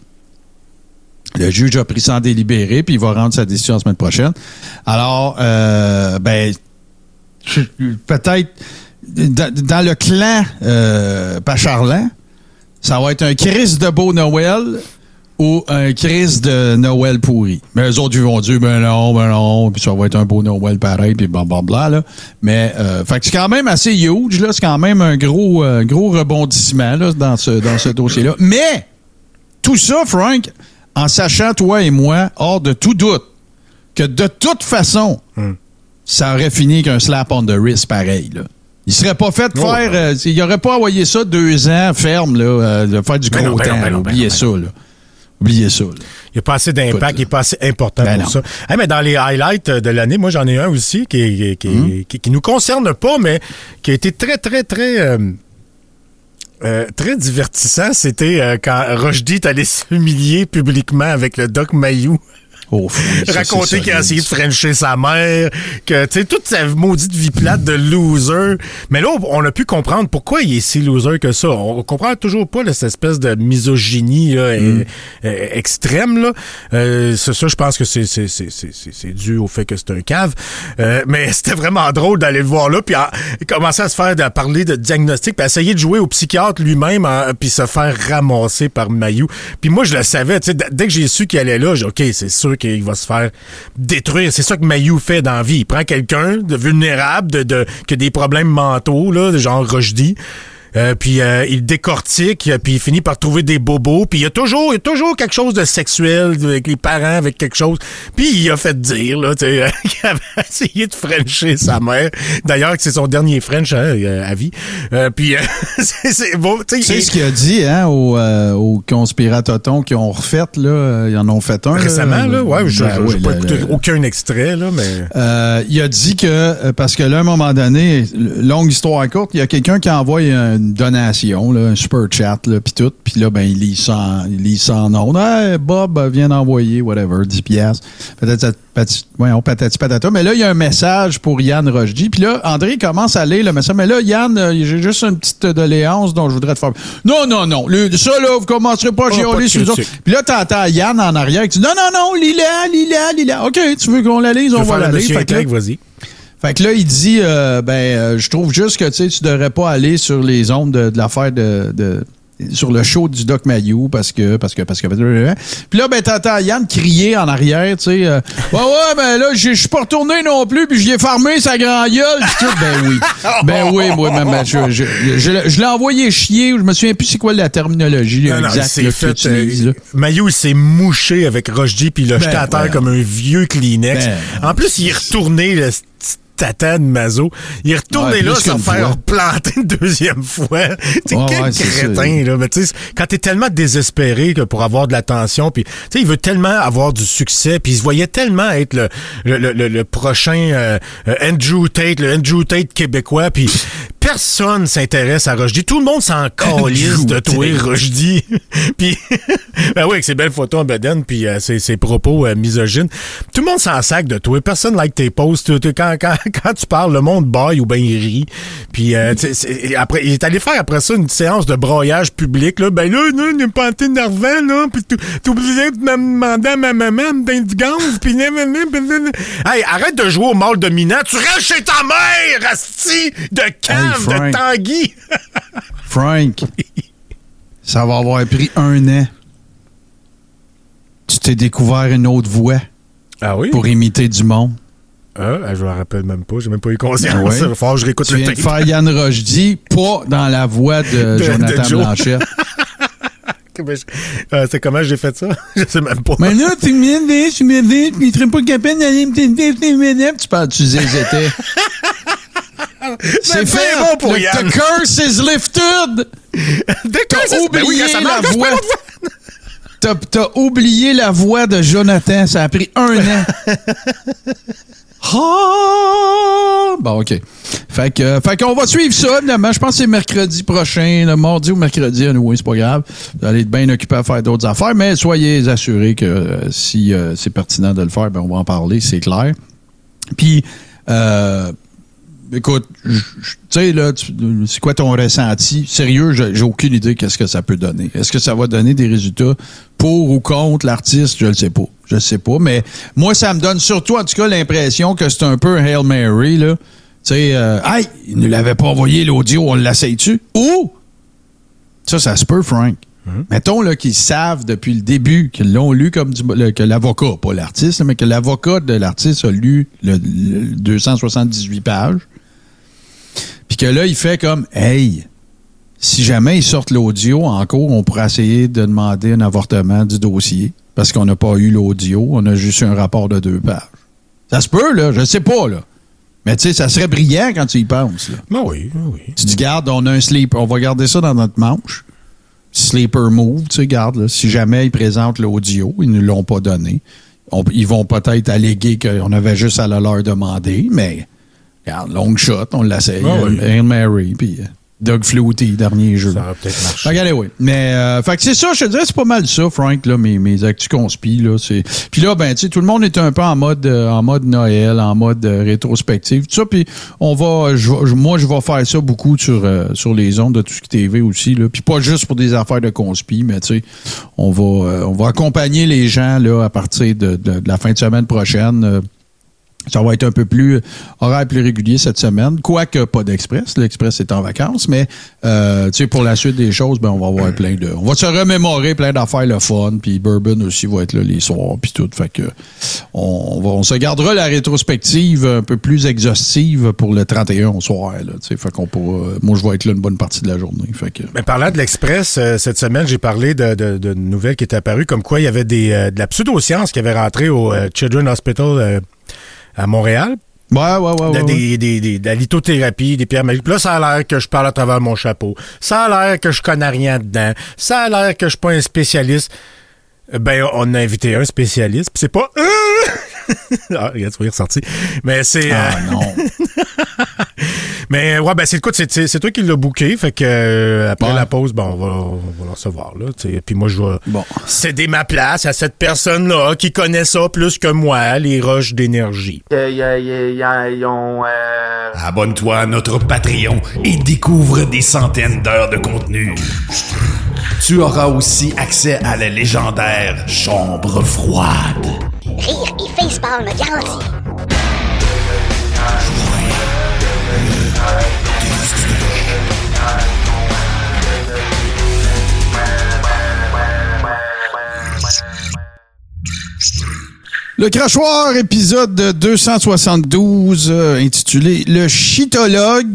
Le juge a pris ça en délibéré, puis il va rendre sa décision la semaine prochaine. Alors, euh, ben, peut-être, dans, dans le clan euh, Pacharland, ça va être un Christ de beau Noël ou un Christ de Noël pourri. Mais eux autres, ils vont dire, ben non, ben non, puis ça va être un beau Noël pareil, puis blablabla, là. Mais, euh, fait que c'est quand même assez huge, là. C'est quand même un gros, euh, gros rebondissement, là, dans ce, dans ce dossier-là. Mais, tout ça, Frank, en sachant, toi et moi, hors de tout doute, que de toute façon, mm. ça aurait fini qu'un slap on the wrist pareil, là. Il serait pas fait de oh, faire, euh, il aurait pas envoyé ça deux ans ferme, là, euh, de faire du gros ben non, ben temps, non, ben non, oubliez ben ça, là. Oubliez ça. Là. Il n'y a pas assez d'impact, il n'est pas assez important ben pour non. ça. Hey, mais dans les highlights de l'année, moi, j'en ai un aussi qui, qui, mmh. qui, qui nous concerne pas, mais qui a été très, très, très... Euh, euh, très divertissant. C'était euh, quand Rushdie est allé s'humilier publiquement avec le Doc Mayou. Oh, ça, raconter qu'il a essayé de frencher sa mère, que, tu sais, toute sa maudite vie plate de loser. Mais là, on a pu comprendre pourquoi il est si loser que ça. On comprend toujours pas là, cette espèce de misogynie là, mm. euh, extrême. Là. Euh, ça, ça, je pense que c'est, c'est, c'est, c'est, c'est dû au fait que c'est un cave. Euh, mais c'était vraiment drôle d'aller le voir là, puis commencer à se faire, à parler de diagnostic, puis essayer de jouer au psychiatre lui-même, hein, puis se faire ramasser par Mayou. Puis moi, je le savais, tu sais, d- dès que j'ai su qu'il allait là, j'ai dit, OK, c'est sûr qu'il va se faire détruire. C'est ça que Mayou fait dans la vie. Il prend quelqu'un de vulnérable, de, de, qui a des problèmes mentaux, là, genre Rushdie. Euh, puis euh, il décortique, puis il finit par trouver des bobos, puis il y a toujours, il y a toujours quelque chose de sexuel avec les parents, avec quelque chose. Puis il a fait dire là, tu sais, qu'il avait essayé de frencher sa mère. D'ailleurs, que c'est son dernier French hein, à vie. Euh, puis euh, c'est, c'est bon, tu sais. Tu sais ce qu'il a dit hein, aux, euh, aux conspiratotons qui ont refait là, ils en ont fait un récemment là, là ouais, je, ben, je, oui, j'ai pas le, écouté le, aucun extrait là, mais euh, il a dit que parce que là, à un moment donné, longue histoire courte, il y a quelqu'un qui envoie un une donation, là, un super chat, là, pis tout. Puis là, ben, il lit ça, il lit ça en ondes. Hey, Bob vient d'envoyer, whatever, dix piastres. Peut-être, peut-être, ouais, on patati patata. Mais là, il y a un message pour Yann Rushdie. Puis là, André commence à lire le message. Mais là, Yann, euh, j'ai juste une petite doléance dont je voudrais te faire. Non, non, non. Le, ça, là, vous commencerez pas à chialer sur les autres. Puis là, t'entends Yann en arrière qui dit non, non, non, lis-la, lis-la, lis-la. OK, tu veux qu'on la lise, on va la lire. Vas-y. Fait que là, il dit, euh, ben, euh, je trouve juste que, tu sais, tu devrais pas aller sur les ondes de, de l'affaire de, de, sur le show du Doc Mayou parce que, parce que, parce que, puis là, ben, t'entends Yann crier en arrière, tu sais, euh, ouais, ouais, ben là, je suis pas retourné non plus, puis j'y ai farmé sa grand gueule, pis tout. Ben oui. Ben oui, moi, ben, ben, je, je, je, je, je l'ai envoyé chier, je me souviens plus c'est quoi la terminologie non, exacte non, que tu utilises, euh, Mayou, il s'est mouché avec Rushdie, puis il l'a ben, jeté à terre ouais. comme un vieux Kleenex. Ben, en plus, il est retourné, là, tata de Mazo. Il est retourné ouais, là sans faire fois. planter une deuxième fois. Tu sais, ouais, quel ouais, crétin, là. Mais tu sais, quand t'es tellement désespéré que pour avoir de l'attention, puis tu sais, il veut tellement avoir du succès, puis il se voyait tellement être le, le, le, le prochain euh, Andrew Tate, le Andrew Tate québécois, puis personne s'intéresse à Rushdie. Tout le monde s'en calisse de toi, Rushdie. Puis, ben oui, avec ses belles photos en bedaine, puis euh, ses, ses propos euh, misogynes. Tout le monde s'en sac de toi. Personne like tes posts. Quand, quand, quand tu parles, le monde baille ou ben il rit. Puis, euh, après, il est allé faire après ça une séance de broyage public. Là. Ben là, là il n'est pas énervant, là. Puis t'oubliais de me demander à ma maman de du gaz. Puis, hey, arrête de jouer au mâle dominant. Tu restes chez ta mère, asti, de cave, hey, de Tanguy. Frank, ça va avoir pris un an. Tu t'es découvert une autre voix. Ah oui? Pour imiter du monde. Ah, je me rappelle même pas. J'ai même pas eu conscience. Ah ouais? Il va falloir que je réécoute tu le viens tape. de faire Yann Rushdie, pas dans la voix de, de Jonathan de Blanchette. euh, c'est comment j'ai fait ça? Je sais même pas. Mais là, tu me dis, tu me dis, tu ne serais pas capable d'aller me tu parles, tu zézétais. C'est fait bon pour le, Yann. The curse is lifted. The curse T'as is... oublié ben oui, ça la marche, voix. T'as, t'as oublié la voix de Jonathan. Ça a pris un an. Ah! Bon, OK. Fait que, fait qu'on va suivre ça, évidemment. Je pense que c'est mercredi prochain, le mardi ou mercredi, oui, c'est pas grave. Vous allez être bien occupé à faire d'autres affaires, mais soyez assurés que euh, si euh, c'est pertinent de le faire, ben on va en parler, c'est clair. Puis, euh, écoute, tu sais, là, tu, c'est quoi ton ressenti? Sérieux, j'ai, j'ai aucune idée qu'est-ce que ça peut donner. Est-ce que ça va donner des résultats pour ou contre l'artiste? Je le sais pas. Je le sais pas, mais moi, ça me donne surtout, en tout cas, l'impression que c'est un peu un Hail Mary, là. Tu sais, euh, hey, il ne l'avait pas envoyé l'audio, on l'essaye-tu? Ou, ça, ça se peut, Frank. Mm-hmm. Mettons là, qu'ils savent depuis le début, qu'ils l'ont lu comme du, le, que l'avocat, pas l'artiste, mais que l'avocat de l'artiste a lu le, le deux cent soixante-dix-huit pages. Puis que là, il fait comme, hey, si jamais ils sortent l'audio en cours, on pourrait essayer de demander un avortement du dossier parce qu'on n'a pas eu l'audio, on a juste eu un rapport de deux pages. Ça se peut, là, je sais pas, là. Mais tu sais, ça serait brillant quand tu y penses, là. Ben oui, ben oui. Tu dis, garde, on a un sleeper, on va garder ça dans notre manche. Sleeper move, tu sais, garde, là, si jamais ils présentent l'audio, ils ne l'ont pas donné. On, ils vont peut-être alléguer qu'on avait juste à leur demander, mais regarde, long shot, on l'essaye. Oh oui. Hail Mary, puis Doug Flutie, dernier jeu. Ça aurait peut-être marché. Regardez, oui. Mais, euh, fait que c'est ça, je te dirais, c'est pas mal ça, Frank, là, mes, mes actus conspi, là. C'est... Puis là, ben, tu sais, tout le monde est un peu en mode, euh, en mode Noël, en mode euh, rétrospective, tout ça. Puis on va, je, je, moi, je vais faire ça beaucoup sur, euh, sur les ondes de Tout ce qui T V aussi, là. Puis pas juste pour des affaires de conspi, mais tu sais, on va, euh, on va accompagner les gens, là, à partir de, de, de la fin de semaine prochaine. Euh, Ça va être un peu plus horaire plus régulier cette semaine, quoique pas d'Express. L'Express est en vacances, mais euh, tu sais, pour la suite des choses, ben on va avoir plein de. On va se remémorer plein d'affaires le fun, puis Bourbon aussi va être là les soirs, puis tout. Fait que on, on, va, on se gardera la rétrospective un peu plus exhaustive pour le trente et un au soir. Là, fait qu'on pourra. Moi, je vais être là une bonne partie de la journée. Fait que. Mais parlant de l'Express, euh, cette semaine, j'ai parlé de, de, de nouvelles qui étaient apparues, comme quoi il y avait des euh, de la pseudoscience qui avait rentré au euh, Children's Hospital. Euh, à Montréal. Ouais, ouais, ouais. ouais, de, ouais. Des, des, des, de la lithothérapie, des pierres magiques. Puis là, ça a l'air que je parle à travers mon chapeau. Ça a l'air que je connais rien dedans. Ça a l'air que je suis pas un spécialiste. Ben, on a invité un spécialiste, puis c'est pas... ah, regarde, tu vas y ressortir. Mais c'est... Ah, euh... non. Mais ouais, ben c'est écoute, c'est, c'est, c'est toi qui l'as booké, fait que euh, après ouais. la pause, ben on va, on va le recevoir là. Puis moi, je vais bon. céder ma place à cette personne-là qui connaît ça plus que moi, les roches d'énergie. Euh, y a, y a, y a, ont, euh... Abonne-toi à notre Patreon et découvre des centaines d'heures de contenu. Tu auras aussi accès à la légendaire Chambre froide. Rire et facepalm garanti. Le crachoir, épisode deux cent soixante-douze, euh, intitulé Le Chitologue.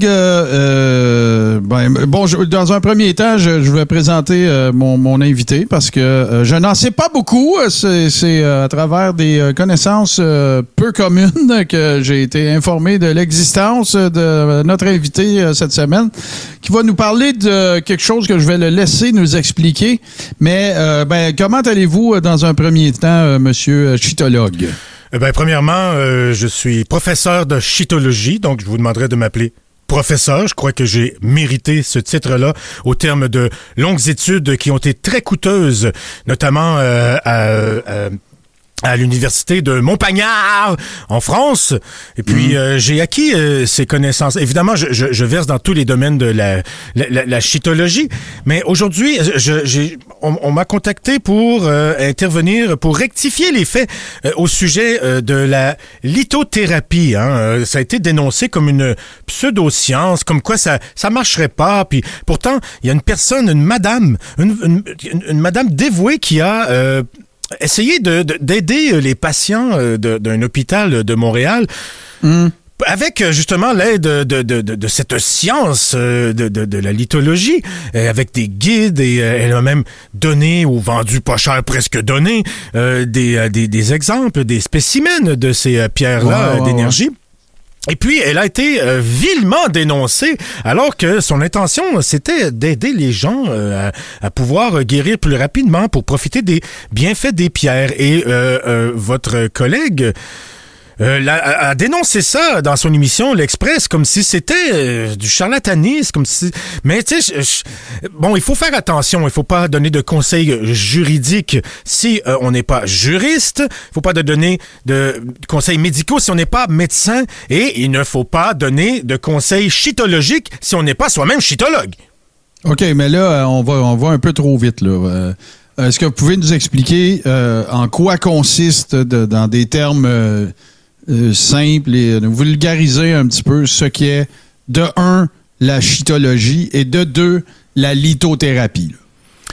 Euh, ben, bon, je, dans un premier temps, je, je vais présenter euh, mon, mon invité parce que euh, je n'en sais pas beaucoup. C'est, c'est euh, à travers des euh, connaissances euh, peu communes que j'ai été informé de l'existence de notre invité euh, cette semaine, qui va nous parler de quelque chose que je vais le laisser nous expliquer. Mais euh, ben, comment allez-vous dans un premier temps, euh, monsieur Chitologue? Eh ben, premièrement, euh, je suis professeur de chitologie, donc je vous demanderai de m'appeler professeur. Je crois que j'ai mérité ce titre-là au terme de longues études qui ont été très coûteuses, notamment euh, à, à à l'université de Montpagnard, en France. Et puis, mmh. euh, j'ai acquis euh, ces connaissances. Évidemment, je, je, je verse dans tous les domaines de la, la, la, la chitologie. Mais aujourd'hui, je, j'ai, on, on m'a contacté pour euh, intervenir, pour rectifier les faits euh, au sujet euh, de la lithothérapie. Hein. Euh, ça a été dénoncé comme une pseudo-science, comme quoi ça ça marcherait pas. Puis pourtant, il y a une personne, une madame, une, une, une, une madame dévouée qui a... Euh, Essayez de, de, d'aider les patients de, d'un hôpital de Montréal mm. avec justement l'aide de, de, de, de cette science de, de, de la lithologie, avec des guides, et elle a même donné ou vendu pas cher, presque donné, euh, des, des, des exemples, des spécimens de ces pierres-là ouais, ouais, d'énergie. Ouais. Et puis, elle a été euh, vilement dénoncée, alors que son intention, c'était d'aider les gens euh, à, à pouvoir guérir plus rapidement pour profiter des bienfaits des pierres. Et euh, euh, votre collègue euh, l'a, a dénoncé ça dans son émission L'Express, comme si c'était euh, du charlatanisme, comme si... Mais tu sais, bon, il faut faire attention, il faut pas donner de conseils juridiques si euh, on n'est pas juriste, il faut pas de donner de conseils médicaux si on n'est pas médecin, et il ne faut pas donner de conseils chitologiques si on n'est pas soi-même chitologue. OK, mais là, on va, on va un peu trop vite, là. Euh, est-ce que vous pouvez nous expliquer euh, en quoi consiste, de, dans des termes... Euh, Euh, simple et euh, vulgariser un petit peu ce qui est, de un, la chitologie et de deux, la lithothérapie. Là.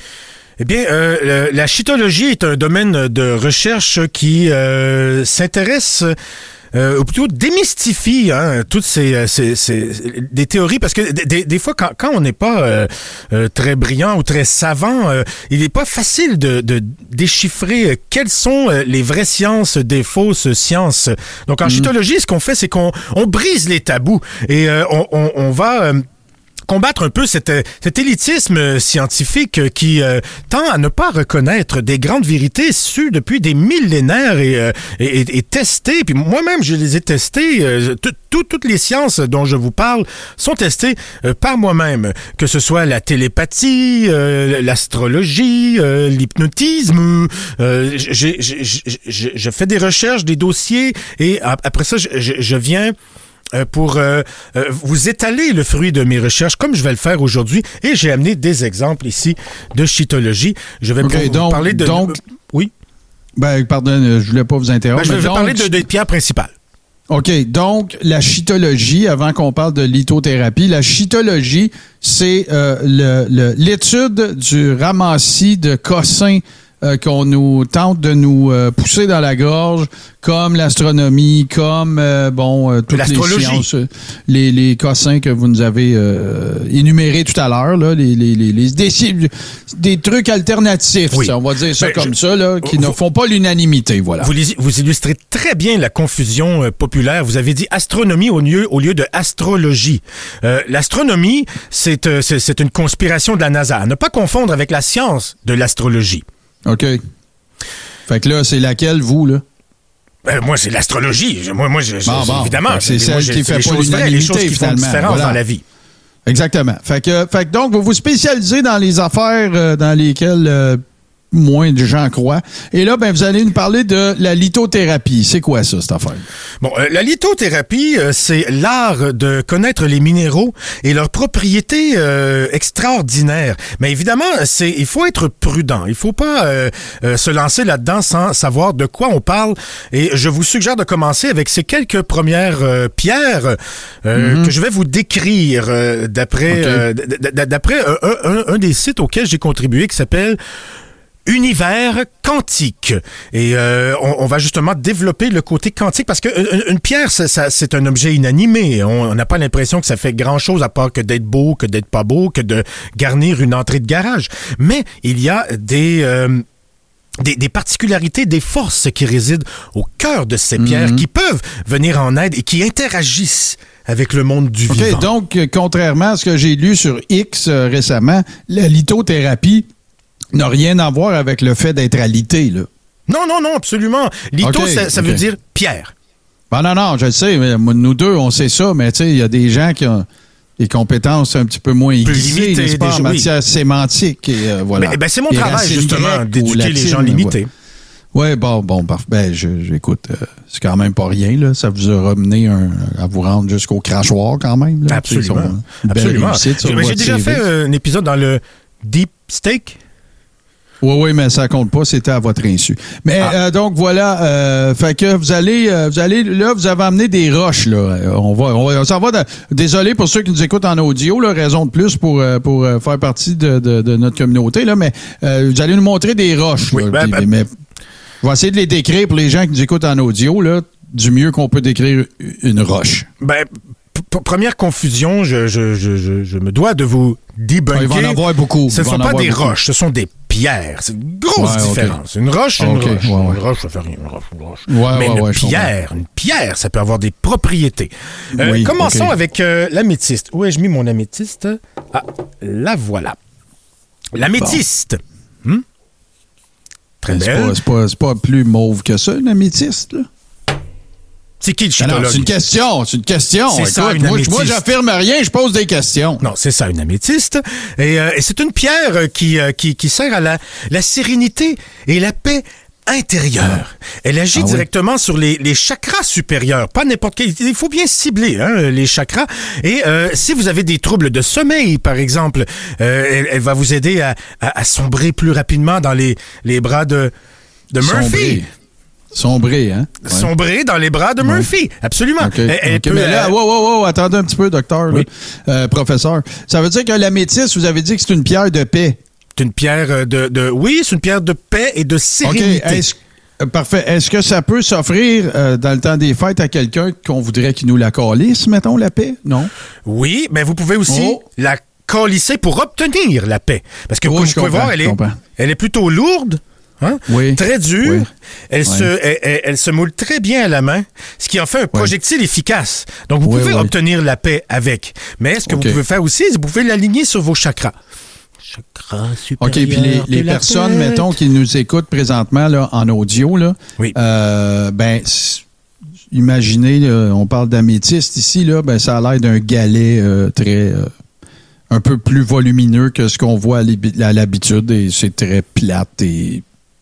Eh bien, euh, la chitologie est un domaine de recherche qui euh, s'intéresse... Euh, ou plutôt démystifie hein, toutes ces, ces, ces des théories, parce que des, des fois quand, quand on n'est pas euh, euh, très brillant ou très savant, euh, il n'est pas facile de, de déchiffrer euh, quelles sont euh, les vraies sciences des fausses sciences. Donc en mmh. chitologie, ce qu'on fait, c'est qu'on on brise les tabous et euh, on, on, on va euh, combattre un peu cet, cet élitisme scientifique qui euh, tend à ne pas reconnaître des grandes vérités sues depuis des millénaires et, euh, et, et, et testées. Puis moi-même, je les ai testées. Euh, tout, tout, toutes les sciences dont je vous parle sont testées euh, par moi-même, que ce soit la télépathie, euh, l'astrologie, euh, l'hypnotisme. Euh, j'ai, j'ai, j'ai, je fais des recherches, des dossiers, et après ça, je, je, je viens... pour euh, euh, vous étaler le fruit de mes recherches, comme je vais le faire aujourd'hui. Et j'ai amené des exemples ici de chitologie. Je vais okay, vous donc, parler de... Donc, oui? Ben, pardon, je voulais pas vous interrompre. Ben, je vais donc, parler de, des pierres principales. OK. Donc, la chitologie, avant qu'on parle de lithothérapie, la chitologie, c'est euh, le, le, l'étude du ramassis de cossins euh, qu'on nous tente de nous euh, pousser dans la gorge, comme l'astronomie, comme euh, bon euh, toutes les sciences, euh, les, les cossins que vous nous avez euh, énumérés tout à l'heure, là, les, les, les, les des, des trucs alternatifs, oui. On va dire ça ben, comme je, ça, là, qui vous, ne font pas l'unanimité, voilà. Vous, vous illustrez très bien la confusion euh, populaire. Vous avez dit astronomie au lieu, au lieu de astrologie. Euh, l'astronomie, c'est, euh, c'est, c'est une conspiration de la NASA. À ne pas confondre avec la science de l'astrologie. OK. Fait que là, c'est laquelle, vous, là? Ben, moi, c'est l'astrologie. Moi, moi je, bon, bon. évidemment. C'est celle moi, qui fait les pas choses vraies, les choses qui finalement. font différence voilà. dans la vie. Exactement. Fait que, fait que donc, vous vous spécialisez dans les affaires euh, dans lesquelles euh, moins de gens croient. Et là, ben, vous allez nous parler de la lithothérapie. C'est quoi ça, cette affaire? Bon, euh, la lithothérapie, euh, c'est l'art de connaître les minéraux et leurs propriétés euh, extraordinaires. Mais évidemment, c'est, il faut être prudent. Il faut pas euh, euh, se lancer là-dedans sans savoir de quoi on parle. Et je vous suggère de commencer avec ces quelques premières euh, pierres euh, mm-hmm. que je vais vous décrire euh, d'après, okay. euh, d- d- d'après un, un, un des sites auxquels j'ai contribué qui s'appelle univers quantique. Et euh, on, on va justement développer le côté quantique parce que une, une pierre, ça, ça, c'est un objet inanimé. On n'a pas l'impression que ça fait grand-chose à part que d'être beau, que d'être pas beau, que de garnir une entrée de garage. Mais il y a des... Euh, Des, des particularités, des forces qui résident au cœur de ces pierres, mm-hmm. qui peuvent venir en aide et qui interagissent avec le monde du okay, vivant. Donc, contrairement à ce que j'ai lu sur X euh, récemment, la lithothérapie n'a rien à voir avec le fait d'être alité, là. Non, non, non, absolument. Litho, okay, ça, ça okay. veut dire pierre. Ben non, non, je le sais. Mais nous deux, on sait ça, mais tu sais, il y a des gens qui ont des compétences un petit peu moins aiguisées, n'est-ce pas, en matière oui. sémantique. Et, euh, voilà. Ben, ben, c'est mon et travail, justement, d'éduquer les gens limités. Oui, bon, bon, parfait. Ben, je, j'écoute, euh, c'est quand même pas rien, là. Ça vous a ramené un, à vous rendre jusqu'au crachoir, quand même. Là. Absolument. Sont, Absolument. Réussite, j'ai, j'ai déjà fait euh, un épisode dans le Deep Steak. Oui, oui, mais ça compte pas, c'était à votre insu. Mais ah. euh, donc voilà, euh, fait que vous allez, euh, vous allez, là, vous avez amené des roches, là. On va, on va, on s'en va. De, désolé pour ceux qui nous écoutent en audio, là, raison de plus pour pour faire partie de, de, de notre communauté, là. Mais euh, vous allez nous montrer des roches. Oui, là, ben, puis, ben, mais je vais essayer de les décrire pour les gens qui nous écoutent en audio, là, du mieux qu'on peut décrire une roche. Ben. P- première confusion, je, je, je, je me dois de vous débunker. Il va en avoir beaucoup. Ce ne sont pas des beaucoup. roches, ce sont des pierres. C'est une grosse ouais, différence. Okay. Une roche, c'est une okay. roche. Ouais, ouais. Une roche, ça fait rien. Une roche, une roche. Ouais, Mais ouais, une ouais, pierre, une pierre, ça peut avoir des propriétés. Euh, oui, commençons okay. avec euh, l'améthyste. Où ai-je mis mon améthyste? Ah, la voilà. L'améthyste. Bon. Hmm? Très c'est belle. Pas, c'est, pas, c'est pas plus mauve que ça, une améthyste, là? C'est qui le chitologue? Non, c'est une question, c'est une question. C'est Écoute, ça, une moi, améthyste. moi, j'affirme rien, je pose des questions. Non, c'est ça, une améthyste. Et, euh, et c'est une pierre qui, euh, qui, qui sert à la, la sérénité et la paix intérieure. Elle agit ah, directement oui. sur les, les chakras supérieurs, pas n'importe quel. Il faut bien cibler hein, les chakras. Et euh, si vous avez des troubles de sommeil, par exemple, euh, elle, elle va vous aider à, à, à sombrer plus rapidement dans les, les bras de, de Murphy. Sombrer. Sombrer, hein? Ouais. Sombrer dans les bras de Murphy. Ouais. Absolument. Okay. Elle, elle okay, peut, mais là, wow, wow, wow, attendez un petit peu, docteur, oui. euh, professeur. Ça veut dire que l'améthyste, vous avez dit que c'est une pierre de paix. C'est une pierre de, de... Oui, c'est une pierre de paix et de sérénité. Okay. Est-ce, euh, parfait. Est-ce que ça peut s'offrir euh, dans le temps des fêtes à quelqu'un qu'on voudrait qu'il nous la calisse, mettons, la paix? Non? Oui, mais vous pouvez aussi oh. la calisser pour obtenir la paix. Parce que, oh, comme vous pouvez voir, elle est, elle est plutôt lourde. Hein? Oui. Très dure. Oui. Elle, oui. Se, elle, elle, elle se moule très bien à la main, ce qui en fait un projectile oui. efficace. Donc, vous oui, pouvez oui. obtenir la paix avec. Mais ce que okay. vous pouvez faire aussi, c'est que vous pouvez l'aligner sur vos chakras. Chakras supérieurs. OK, puis les, les personnes, tête. mettons, qui nous écoutent présentement là, en audio, là, oui. euh, ben, imaginez, là, on parle d'améthyste ici, là, ben, ça a l'air d'un galet euh, très... Euh, un peu plus volumineux que ce qu'on voit à l'habitude et c'est très plate et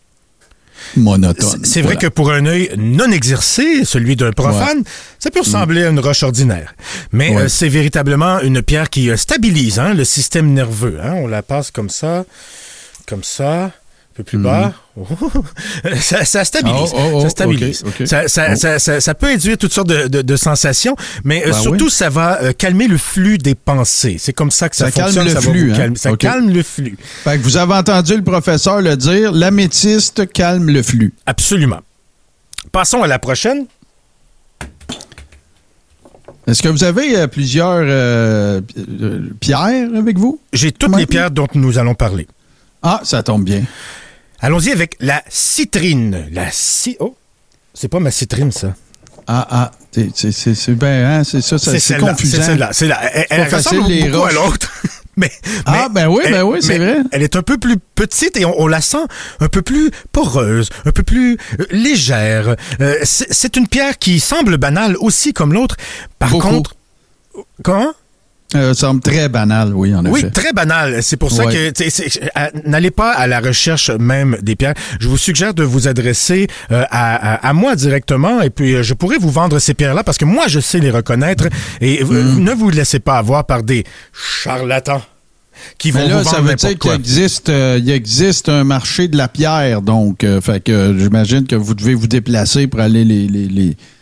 monotone. C'est voilà. vrai que pour un œil non exercé, celui d'un profane, ouais. ça peut ressembler mmh. à une roche ordinaire. Mais ouais. euh, c'est véritablement une pierre qui euh, stabilise hein, le système nerveux. Hein. On la passe comme ça, comme ça, un peu plus mmh. bas. Oh. ça, ça stabilise. Oh, oh, oh, ça stabilise. Okay, okay. Ça, ça, oh. ça, ça, ça peut induire toutes sortes de, de, de sensations, mais euh, ben surtout, oui. ça va euh, calmer le flux des pensées. C'est comme ça que ça, ça fonctionne. Calme le ça flux, hein? calme, ça okay. calme le flux. Fait que vous avez entendu le professeur le dire, l'améthyste calme le flux. Absolument. Passons à la prochaine. Est-ce que vous avez euh, plusieurs euh, pierres avec vous? J'ai toutes Comment les pierres dont nous allons parler. Ah, ça tombe bien. Allons-y avec la citrine. La ci... Oh, c'est pas ma citrine, ça. Ah, ah, c'est, c'est, c'est, c'est bien, hein, c'est ça, ça c'est, c'est confusant. C'est celle-là, c'est là. Elle, elle facile, ressemble les beaucoup roches. à l'autre. mais, ah, mais, ben oui, elle, ben oui, c'est vrai. Elle est un peu plus petite et on, on la sent un peu plus poreuse, un peu plus euh, légère. Euh, c'est, c'est une pierre qui semble banale aussi comme l'autre. Par beaucoup. contre... Comment? Euh, ça semble très banal, oui, en effet. Oui, très banal. C'est pour ça ouais. que t'sais, c'est, à, n'allez pas à la recherche même des pierres. Je vous suggère de vous adresser euh, à, à, à moi directement et puis euh, je pourrais vous vendre ces pierres-là parce que moi, je sais les reconnaître et mm. euh, ne vous laissez pas avoir par des charlatans qui vont Mais là, vous vendre ça veut dire qu'il existe, euh, il existe un marché de la pierre, donc, euh, fait que j'imagine que vous devez vous déplacer pour aller les... les, les...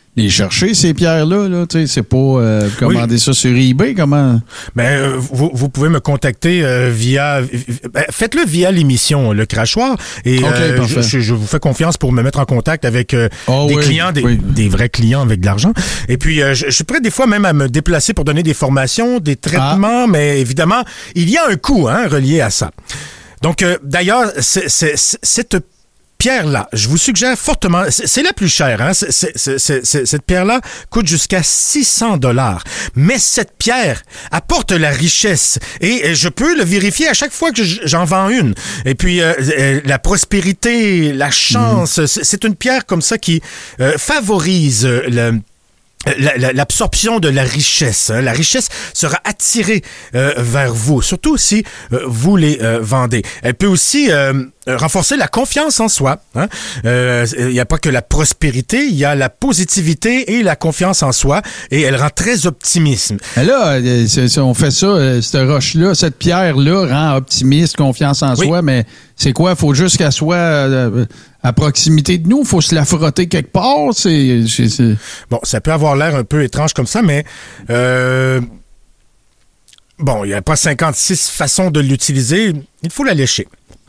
les chercher, ces pierres-là? Là, tu sais, c'est pas euh, commander oui. ça sur eBay, comment? Ben, euh, vous, vous pouvez me contacter euh, via... Ben, faites-le via l'émission Le Crachoir. Et okay, euh, je, je, je vous fais confiance pour me mettre en contact avec euh, oh, des oui, clients, des, oui. des vrais clients avec de l'argent. Et puis, euh, je, je suis prêt des fois même à me déplacer pour donner des formations, des traitements, ah. mais évidemment, il y a un coût hein, relié à ça. Donc, euh, d'ailleurs, c'est, c'est, c'est, cette pierre-là, je vous suggère fortement, c'est, c'est la plus chère, hein, c'est, c'est, c'est, c'est, cette pierre-là coûte jusqu'à six cents dollars. Mais cette pierre apporte la richesse et je peux le vérifier à chaque fois que j'en vends une. Et puis, euh, la prospérité, la chance, mmh. c'est, c'est une pierre comme ça qui euh, favorise le... La, la, l'absorption de la richesse. Hein. La richesse sera attirée euh, vers vous, surtout si euh, vous les euh, vendez. Elle peut aussi euh, renforcer la confiance en soi. Hein. Euh, il n'y a pas que la prospérité, il y a la positivité et la confiance en soi, et elle rend très optimiste. Et là, c'est, c'est, on fait ça, cette roche-là, cette pierre-là rend optimiste, confiance en oui. soi, mais c'est quoi? Il faut juste qu'elle soit... Euh, à proximité de nous, il faut se la frotter quelque part. C'est, c'est, c'est... Bon, ça peut avoir l'air un peu étrange comme ça, mais euh, bon, il n'y a pas cinquante-six façons de l'utiliser. Il faut la lécher.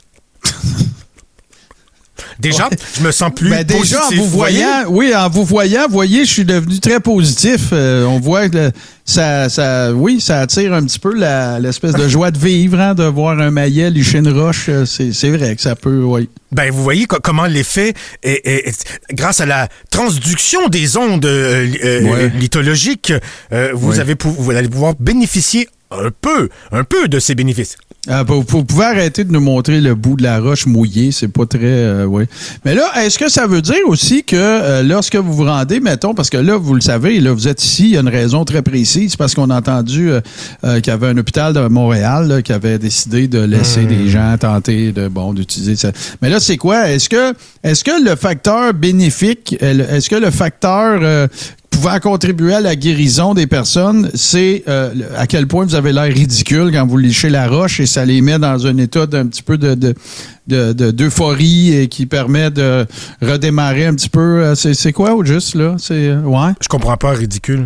Déjà, ouais. je me sens plus ben déjà, positif. En vous voyant, oui, en vous voyant, voyez, je suis devenu très positif. Euh, on voit que le, ça, ça, oui, ça attire un petit peu la, l'espèce de joie de vivre, hein, de voir un maillet licher une roche. C'est, c'est vrai que ça peut, oui. Ben, vous voyez comment l'effet est, est, est grâce à la transduction des ondes euh, euh, ouais. lithologiques, euh, vous, ouais. avez, vous allez pouvoir bénéficier un peu, un peu de ces bénéfices. Ah, vous, vous pouvez arrêter de nous montrer le bout de la roche mouillée, c'est pas très... Euh, oui. Mais là, est-ce que ça veut dire aussi que euh, lorsque vous vous rendez, mettons, parce que là, vous le savez, là, vous êtes ici, il y a une raison très précise, parce qu'on a entendu euh, euh, qu'il y avait un hôpital de Montréal là, qui avait décidé de laisser mmh. des gens tenter de bon d'utiliser ça. Mais là, c'est quoi? Est-ce que est-ce que le facteur bénéfique, est-ce que le facteur... Euh, pouvant contribuer à la guérison des personnes, c'est euh, à quel point vous avez l'air ridicule quand vous léchez la roche et ça les met dans un état d'un petit peu de, de, de, de d'euphorie et qui permet de redémarrer un petit peu. C'est, c'est quoi au juste, là? C'est, ouais? Je comprends pas ridicule.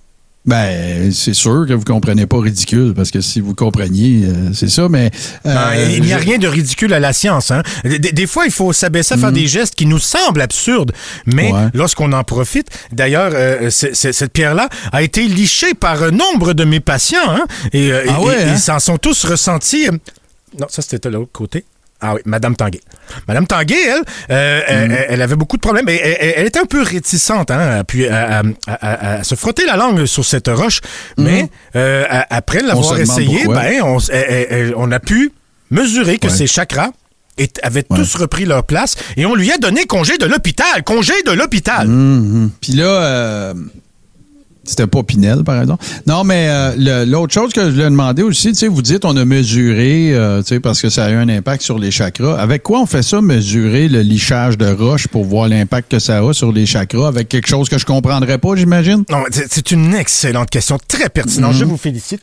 Ben, c'est sûr que vous comprenez pas ridicule, parce que si vous compreniez, euh, c'est ça, mais... Euh, non, il n'y a je... rien de ridicule à la science. Hein? Des, des fois, il faut s'abaisser à faire mm-hmm. des gestes qui nous semblent absurdes, mais ouais. lorsqu'on en profite... D'ailleurs, euh, c'est, c'est, cette pierre-là a été lichée par un nombre de mes patients, hein? et, euh, ah ouais, et hein? ils s'en sont tous ressentis... Non, ça, c'était de l'autre côté. Ah oui, Madame Tanguay. Madame Tanguay, elle, euh, mm. elle, elle avait beaucoup de problèmes. Elle, elle, elle était un peu réticente hein, puis à, à, à, à se frotter la langue sur cette roche. Mm. Mais euh, après l'avoir essayé, ben, on, elle, elle, on a pu mesurer que ouais. ses chakras avaient ouais. tous repris leur place et on lui a donné congé de l'hôpital. Congé de l'hôpital. Mm-hmm. Puis là... Euh... C'était pas Pinel, par exemple. Non, mais euh, le, l'autre chose que je voulais demander aussi, tu sais, vous dites on a mesuré, euh, tu sais, parce que ça a eu un impact sur les chakras. Avec quoi on fait ça, mesurer le lichage de roche pour voir l'impact que ça a sur les chakras? Avec quelque chose que je comprendrais pas, j'imagine? Non, c'est, c'est une excellente question, très pertinente. Mm-hmm. Je vous félicite.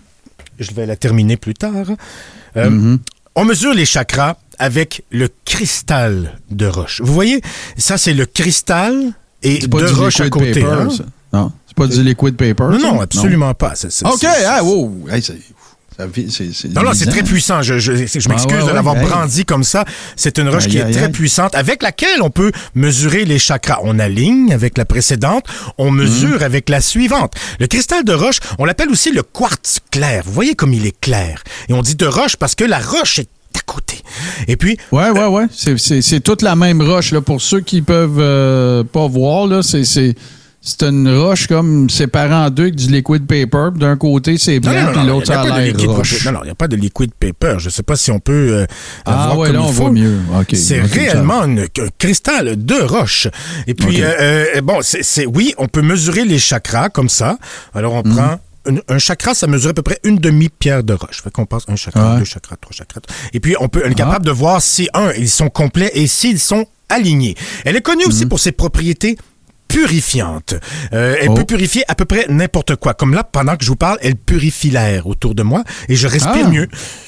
Je vais la terminer plus tard. Euh, mm-hmm. On mesure les chakras avec le cristal de roche. Vous voyez, ça, c'est le cristal et de roche à côté. Paper, hein? Non, c'est pas du liquid paper? Non, non, absolument non. pas. C'est, c'est, OK, c'est, ah, wow. Hey, c'est, ça, c'est, c'est non, non, c'est très puissant. Je, je, je m'excuse ah, ouais, de l'avoir ouais, brandi hey. comme ça. C'est une roche aïe, qui est aïe, très aïe. puissante, avec laquelle on peut mesurer les chakras. On aligne avec la précédente, on mesure mmh. avec la suivante. Le cristal de roche, on l'appelle aussi le quartz clair. Vous voyez comme il est clair. Et on dit de roche parce que la roche est à côté. Et puis... Ouais, ouais, ouais. C'est, c'est, c'est toute la même roche. Là. Pour ceux qui peuvent euh, pas voir, là, c'est... c'est... C'est une roche comme séparée en deux avec du liquid paper. D'un côté, c'est blanc, puis l'autre, ça a l'air roche. Non, non, il n'y a pas de liquid paper. Je ne sais pas si on peut euh, ah, voir ouais, comme là, il on faut. voit mieux. Okay, c'est okay, réellement un cristal de roche. Et puis, okay. euh, bon, c'est, c'est, oui, on peut mesurer les chakras comme ça. Alors, on mm. prend... Un, un chakra, ça mesure à peu près une demi-pierre de roche. Fait qu'on passe un chakra, ouais. deux chakras, trois chakras. Et puis, on peut, on est capable ah. de voir si, un, ils sont complets et s'ils sont alignés. Elle est connue mm. aussi pour ses propriétés purifiante. Euh, elle oh. peut purifier à peu près n'importe quoi. Comme là, pendant que je vous parle, elle purifie l'air autour de moi et je respire ah. mieux.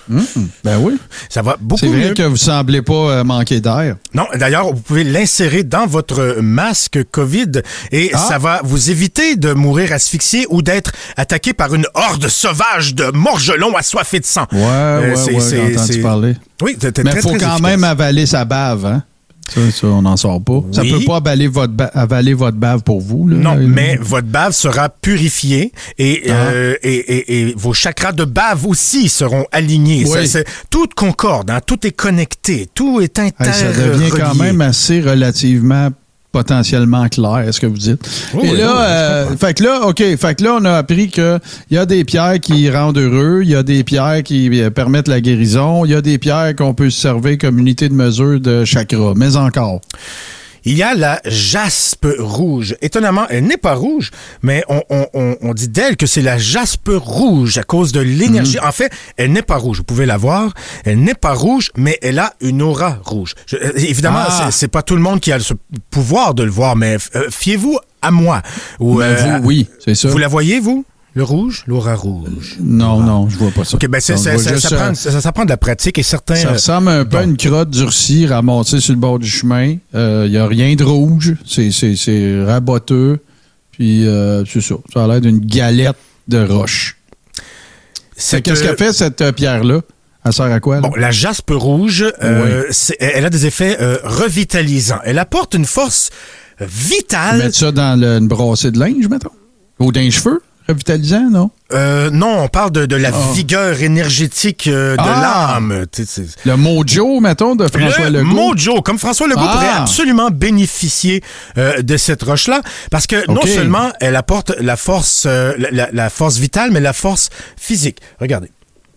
Mmh, ben oui. Ça va beaucoup C'est vrai mieux. que vous semblez pas euh, manquer d'air. Non, d'ailleurs, vous pouvez l'insérer dans votre masque COVID et Ah. ça va vous éviter de mourir asphyxié ou d'être attaqué par une horde sauvage de morgelons assoiffés de sang. Ouais, Euh, ouais, c'est- ouais, c'est- j'ai entendu c'est- parler. Oui, c'était Mais très, il faut très quand efficace. même avaler sa bave, hein? Ça, ça on n'en sort pas. Ça Oui. peut pas avaler votre, ba- avaler votre bave pour vous. Là. Non, Euh, mais votre bave sera purifiée et, Ah. euh, et, et, et vos chakras de bave aussi seront alignés. Oui. Ça, c'est- tout concorde, hein, tout est connecté, tout est hey, inter ça devient quand même assez relativement potentiellement clair, est-ce que vous dites? Oui, Et oui, là, oui, je euh, comprends. fait que là, OK, fait que là, on a appris qu'il y a des pierres qui rendent heureux, il y a des pierres qui euh, permettent la guérison, il y a des pierres qu'on peut se servir comme unité de mesure de chakra, mais encore. Il y a la jaspe rouge. Étonnamment, elle n'est pas rouge, mais on, on, on, on dit d'elle que c'est la jaspe rouge à cause de l'énergie. En fait, elle n'est pas rouge. Vous pouvez la voir. Elle n'est pas rouge, mais elle a une aura rouge. Je- euh, évidemment, Ah. c'est, c'est pas tout le monde qui a ce pouvoir de le voir, mais euh, fiez-vous à moi. Ou, Mais euh, vous, oui, c'est ça. Vous la voyez, vous? Le rouge? L'aura rouge. Non, non, je vois pas ça. OK, ben c'est, Donc, c'est- je vois ça, juste, ça, euh, prend, ça, ça prend de la pratique et certains... Ça euh, ressemble un peu à une crotte durcie ramassée sur le bord du chemin. Il euh, n'y a rien de rouge. C'est, c'est, c'est raboteux. Puis, euh, c'est ça. Ça a l'air d'une galette de roche. c'est Fait, Qu'est-ce que- qu'elle fait, cette euh, pierre-là? Elle sert à quoi? Là? Bon, la jaspe rouge, euh, c'est- elle a des effets euh, revitalisants. Elle apporte une force vitale. Mettre ça dans le- une brassée de linge, mettons? Ou dans les cheveux? Revitalisant, non? Euh, non, on parle de, de la Ah. vigueur énergétique euh, de Ah. l'âme. Tu sais, c'est- Le mojo, mettons, de François le Legault? mojo, comme François Legault Ah. pourrait absolument bénéficier euh, de cette roche-là, parce que non OK. seulement elle apporte la force, euh, la, la- la force vitale, mais la force physique. Regardez.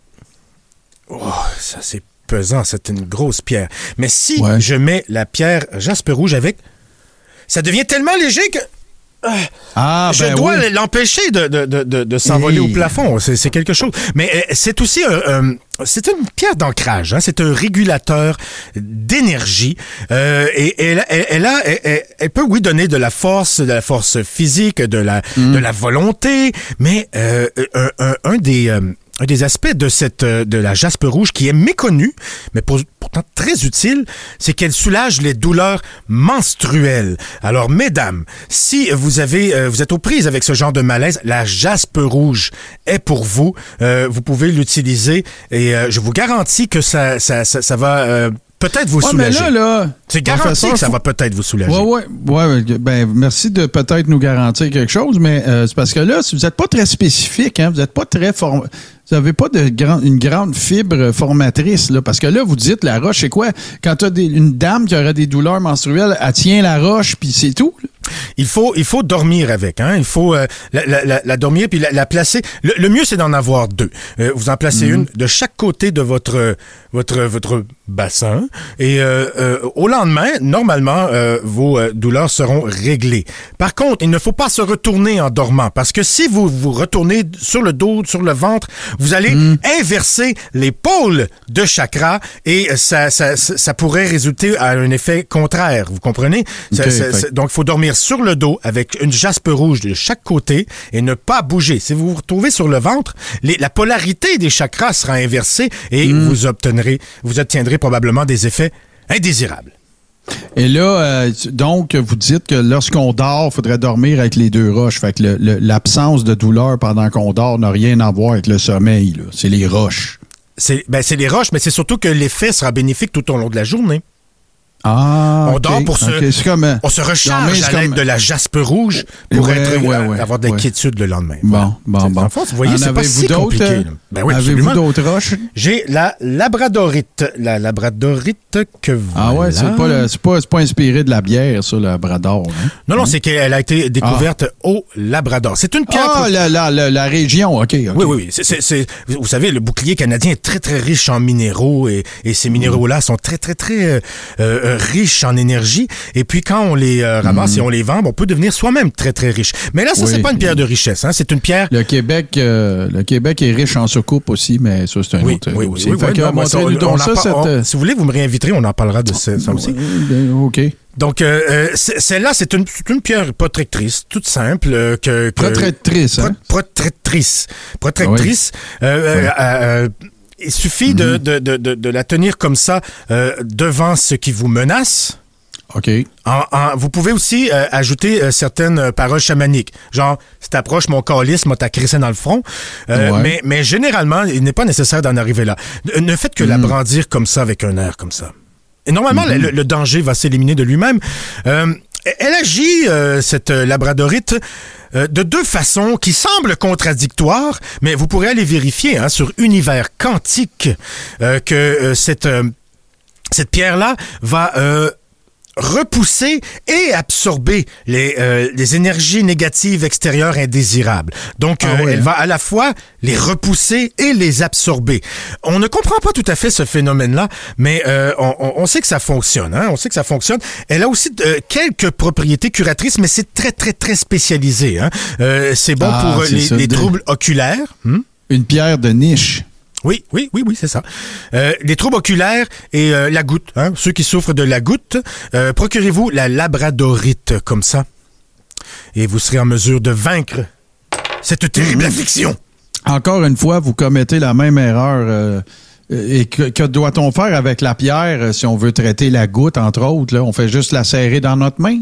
Oh, ça c'est pesant, c'est une grosse pierre. Mais si Ouais. je mets la pierre jaspe rouge avec, ça devient tellement léger que Ah, je ben dois oui. l'empêcher de, de, de, de, de s'envoler Hey. au plafond. C'est, c'est quelque chose. Mais euh, c'est aussi un, un- c'est une pierre d'ancrage. Hein? C'est un régulateur d'énergie. Euh, et elle, elle, elle a, elle, elle- elle peut, oui, donner de la force, de la force physique, de la, de la volonté. Mais euh, un, un, un des... euh, un des aspects de cette euh, de la jaspe rouge qui est méconnu, mais pour- pourtant très utile, c'est qu'elle soulage les douleurs menstruelles. Alors, mesdames, si vous avez euh, vous êtes aux prises avec ce genre de malaise, la jaspe rouge est pour vous. Euh, vous pouvez l'utiliser et euh, je vous garantis que ça ça ça, ça va euh, peut-être vous Ouais, mais soulager. là, là. C'est garanti professeur, que ça faut- va peut-être vous soulager. Ouais, ouais, ouais. Ben, merci de peut-être nous garantir quelque chose, mais euh, c'est parce que là, si vous n'êtes pas très spécifique, hein, vous n'êtes pas très form... Vous n'avez pas de grand... une grande fibre formatrice, là. Parce que là, vous dites la roche, c'est quoi? Quand tu as une dame qui aurait des douleurs menstruelles, elle tient la roche, puis c'est tout, là. Il faut, il faut dormir avec, hein. Il faut euh, la, la, la, la dormir puis la, la placer. Le, le mieux, c'est d'en avoir deux. Euh, vous en placez une de chaque côté de votre votre votre bassin et euh, euh, au lendemain, normalement, euh, vos euh, douleurs seront réglées. Par contre, il ne faut pas se retourner en dormant parce que si vous vous retournez sur le dos, sur le ventre, vous allez inverser les pôles de chakra et ça, ça, ça, ça pourrait résulter à un effet contraire. Vous comprenez? Ça- Ok, ça- fait- ça- donc, il faut dormir sur le dos avec une jaspe rouge de chaque côté et ne pas bouger. Si vous vous retrouvez sur le ventre, les- la polarité des chakras sera inversée et vous obtiendrez, vous obtiendrez probablement des effets indésirables. Et là, euh, donc, vous dites que lorsqu'on dort, il faudrait dormir avec les deux roches. Fait que le- le- l'absence de douleur pendant qu'on dort n'a rien à voir avec le sommeil, là. C'est les roches. C'est, ben, c'est les roches, mais c'est surtout que l'effet sera bénéfique tout au long de la journée. Ah, On ok, dort pour se, ok. C'est comme, euh, on se recharge dormir, à c'est l'aide comme- de la jaspe rouge pour Ouais, être, ouais, euh, ouais, avoir de la ouais. quiétude le lendemain. Bon, Voilà. bon, C'est- bon. en fait, vous voyez, En c'est pas avez-vous si d'autres, compliqué. euh, là. Ben oui, Avez-vous absolument. d'autres roches? J'ai la labradorite. La labradorite que voilà. Ah ouais, c'est pas, le- c'est pas, c'est pas inspiré de la bière, ça, le Labrador. Hein? Non, non, c'est qu'elle a été découverte au Labrador. C'est une pierre... Ah, pro- la, la, la, la région, OK. ok. Oui, oui, oui. C'est, c'est, c'est- vous savez, le bouclier canadien est très, très riche en minéraux et, et ces minéraux-là sont très, très, très euh, euh, riches en énergie. Et puis, quand on les euh, ramasse et on les vend, on peut devenir soi-même très, très riche. Mais là, ça, Oui. c'est pas une pierre de richesse. Hein? C'est une pierre... Le Québec, euh, le Québec est riche en soucoupe aussi, mais ça, c'est un Oui, autre oui, oui. aussi. oui, Fait oui, que, non, moi, ça, montrez-nous on donc en ça, par- cette... on- euh, si vous voulez, vous me réinviterez, on en parlera de ça, ça aussi. euh, OK. Donc, euh, euh, c'est- celle-là, c'est une, c'est une pierre protectrice, toute simple. euh, que, que- Protectrice, hein? Pro- Protectrice. Protectrice. Euh, euh, euh, il suffit mm-hmm. de, de, de, de, de la tenir comme ça euh, devant ce qui vous menace. OK. En, en, vous pouvez aussi euh, ajouter euh, certaines euh, paroles chamaniques. Genre, si t'approches mon calice, moi t'as crissé dans le front. Euh, ouais. mais, mais généralement, il n'est pas nécessaire d'en arriver là. Ne, ne faites que mm. la brandir comme ça, avec un air comme ça. Et normalement, mm-hmm. le, le danger va s'éliminer de lui-même. Euh, elle agit, euh, cette euh, labradorite, euh, de deux façons qui semblent contradictoires, mais vous pourrez aller vérifier hein, sur Univers Quantique euh, que euh, cette, euh, cette pierre-là va... Euh, repousser et absorber les, euh, les énergies négatives extérieures indésirables. Donc, ah euh, ouais, elle hein? va à la fois les repousser et les absorber. On ne comprend pas tout à fait ce phénomène-là, mais euh, on, on sait que ça fonctionne. Hein? On sait que ça fonctionne. Elle a aussi euh, quelques propriétés curatrices, mais c'est très, très, très spécialisé. Hein? Euh, c'est bon ah, pour c'est les, ça, les de... troubles oculaires. Hmm? Une pierre de niche. Oui, oui, oui, oui, c'est ça. Euh, les troubles oculaires et euh, la goutte. Hein, ceux qui souffrent de la goutte, euh, procurez-vous la labradorite comme ça. Et vous serez en mesure de vaincre cette terrible mmh. affliction. Encore une fois, vous commettez la même erreur. Euh, et que, que doit-on faire avec la pierre si on veut traiter la goutte, entre autres? Là? On fait juste la serrer dans notre main?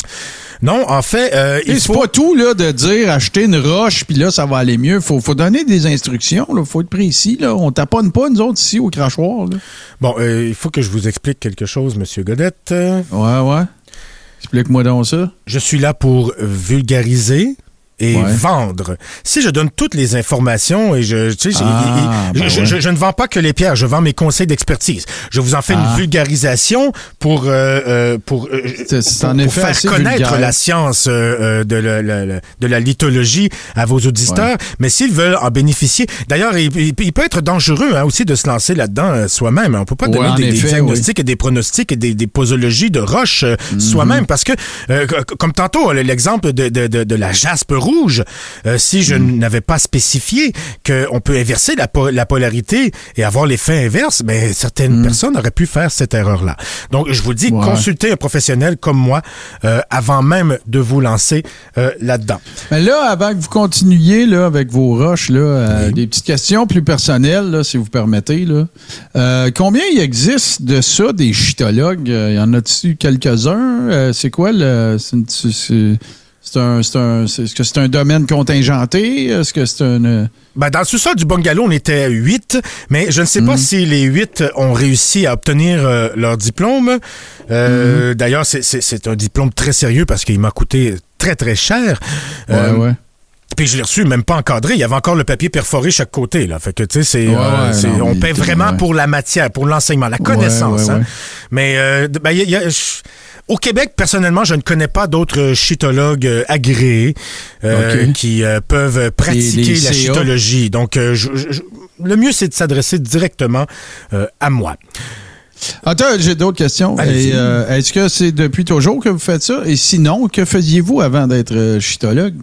Non, en fait, euh, il c'est faut... pas tout là de dire acheter une roche puis là ça va aller mieux. Faut faut donner des instructions. Là, faut être précis. Là, on taponne pas nous autres ici au crachoir. Là. Bon, euh, il faut que je vous explique quelque chose, Monsieur Godette. Ouais, ouais. Explique-moi donc ça. Je suis là pour vulgariser et ouais. vendre. Si je donne toutes les informations et je, tu sais, ah, je, ben je, ouais. je, je ne vends pas que les pierres, je vends mes conseils d'expertise. Je vous en fais ah. une vulgarisation pour euh, euh, pour, euh, c'est, c'est pour, pour faire connaître vulgaire. la science euh, de, la, la, la, de la lithologie à vos auditeurs. Ouais. Mais s'ils veulent en bénéficier, d'ailleurs, il, il, il peut être dangereux hein, aussi de se lancer là-dedans euh, soi-même. On ne peut pas ouais, donner des, effet, des diagnostics oui. et des pronostics et des, des posologies de roches euh, mm-hmm. soi-même parce que, euh, comme tantôt, l'exemple de, de, de, de la jaspe rouge, euh, si je mmh. n'avais pas spécifié qu'on peut inverser la, po- la polarité et avoir l'effet inverse, ben, certaines mmh. personnes auraient pu faire cette erreur-là. Donc, je vous dis, ouais. consultez un professionnel comme moi euh, avant même de vous lancer euh, là-dedans. Mais là, avant que vous continuiez là, avec vos roches, là, euh, oui. des petites questions plus personnelles, là, si vous permettez. Là. Euh, combien il existe de ça, des chitologues? Il y en a-t-il quelques-uns? Euh, c'est quoi le... C'est une, c'est, C'est un, c'est un, c'est, est-ce que c'est un domaine contingenté? Est-ce que c'est un... Ben, dans le sous-sol du bungalow, on était huit, mais je ne sais mmh. pas si les huit ont réussi à obtenir euh, leur diplôme. Euh, mmh. D'ailleurs, c'est, c'est, c'est un diplôme très sérieux parce qu'il m'a coûté très, très cher. Ouais, euh, ouais. Puis je l'ai reçu même pas encadré. Il y avait encore le papier perforé chaque côté. Là. Fait que, tu sais, c'est, ouais, euh, ouais, c'est non, on paie vraiment ouais. pour la matière, pour l'enseignement, la connaissance. Ouais, ouais, hein. ouais. Mais, euh, ben, il y a... Y Au Québec, personnellement, je ne connais pas d'autres chitologues euh, agréés euh, okay. qui euh, peuvent pratiquer les, les la chitologie. Donc, euh, je, je, le mieux, c'est de s'adresser directement euh, à moi. Attends, j'ai d'autres questions. Et, euh, est-ce que c'est depuis toujours que vous faites ça? Et sinon, que faisiez-vous avant d'être euh, chitologue?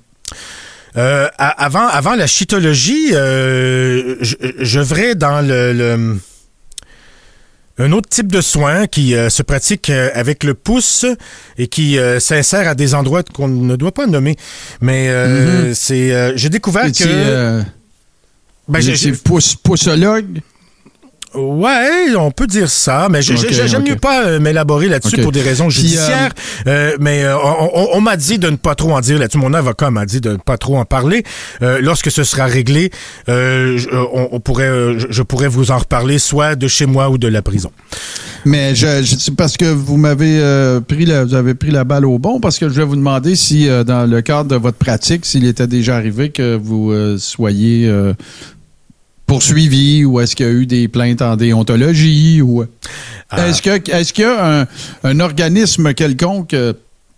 Euh, avant, avant la chitologie, euh, je, je vais dans le... le un autre type de soin qui euh, se pratique euh, avec le pouce et qui euh, s'insère à des endroits qu'on ne doit pas nommer. Mais euh, mm-hmm. c'est, euh, j'ai découvert et que... Euh, ben, j'ai, j'ai... pouce, poussologue? Ouais, on peut dire ça, mais okay, j'aime okay. mieux pas euh, m'élaborer là-dessus okay. pour des raisons judiciaires. Puis, euh... Euh, mais euh, on, on, on m'a dit de ne pas trop en dire là-dessus. Mon avocat m'a dit de ne pas trop en parler. Euh, lorsque ce sera réglé, euh, on, on pourrait, euh, je pourrais vous en reparler, soit de chez moi ou de la prison. Mais je, je c'est parce que vous m'avez euh, pris la, vous avez pris la balle au bon, parce que je vais vous demander si, euh, dans le cadre de votre pratique, s'il était déjà arrivé que vous euh, soyez euh, poursuivi, ou est-ce qu'il y a eu des plaintes en déontologie, ou ah. est-ce que est-ce qu'il y a un, un organisme quelconque euh,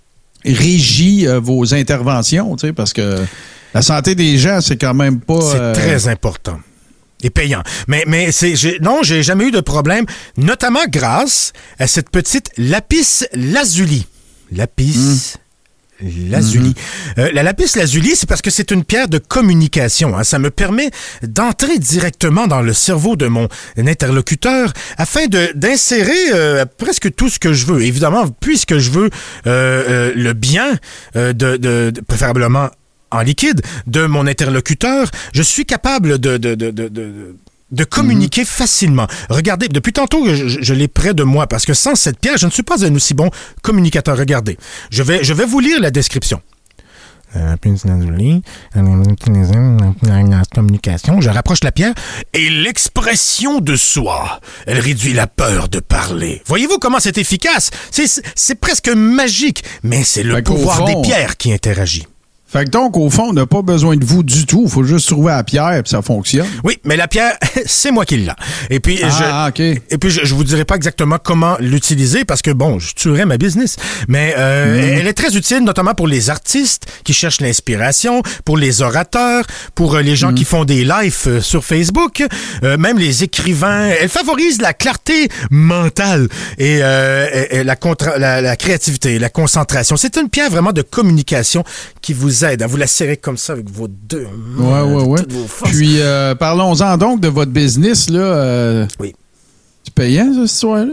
régit euh, vos interventions, tu sais, parce que la santé des gens, c'est quand même pas... C'est euh, très important. Et payant. Mais, mais c'est, j'ai, non, j'ai jamais eu de problème, notamment grâce à cette petite lapis lazuli. Lapis... Mmh. Lazuli. Mm-hmm. Euh, la lapis lazuli, c'est parce que c'est une pierre de communication. Hein. Ça me permet d'entrer directement dans le cerveau de mon interlocuteur afin de d'insérer euh, presque tout ce que je veux. Évidemment, puisque je veux euh, euh, le bien, euh, de, de, de préférablement en liquide, de mon interlocuteur, je suis capable de... de, de, de, de de communiquer mmh. facilement. Regardez, depuis tantôt, je, je l'ai près de moi, parce que sans cette pierre, je ne suis pas un aussi bon communicateur. Regardez, je vais, je vais vous lire la description. Euh, communication, je rapproche la pierre et l'expression de soi. Elle réduit la peur de parler. Voyez-vous comment c'est efficace? C'est, c'est presque magique, mais c'est le fait pouvoir fond, des pierres qui interagit. Fait que donc, au fond, on n'a pas besoin de vous du tout. Il faut juste trouver la pierre et ça fonctionne. Oui, mais la pierre, c'est moi qui l'ai. Et puis, ah, je, okay. et puis je, je vous dirai pas exactement comment l'utiliser parce que, bon, je tuerais ma business. Mais euh, mm. elle est très utile, notamment pour les artistes qui cherchent l'inspiration, pour les orateurs, pour euh, les gens mm. qui font des lives euh, sur Facebook, euh, même les écrivains. Elle favorise la clarté mentale et, euh, et, et la, contra- la, la créativité, la concentration. C'est une pierre vraiment de communication qui vous aide. Vous la serrez comme ça avec vos deux mains. Ouais, ouais, ouais. Puis, euh, parlons-en donc de votre business, là. Euh, oui. C'est payant, cette histoire-là?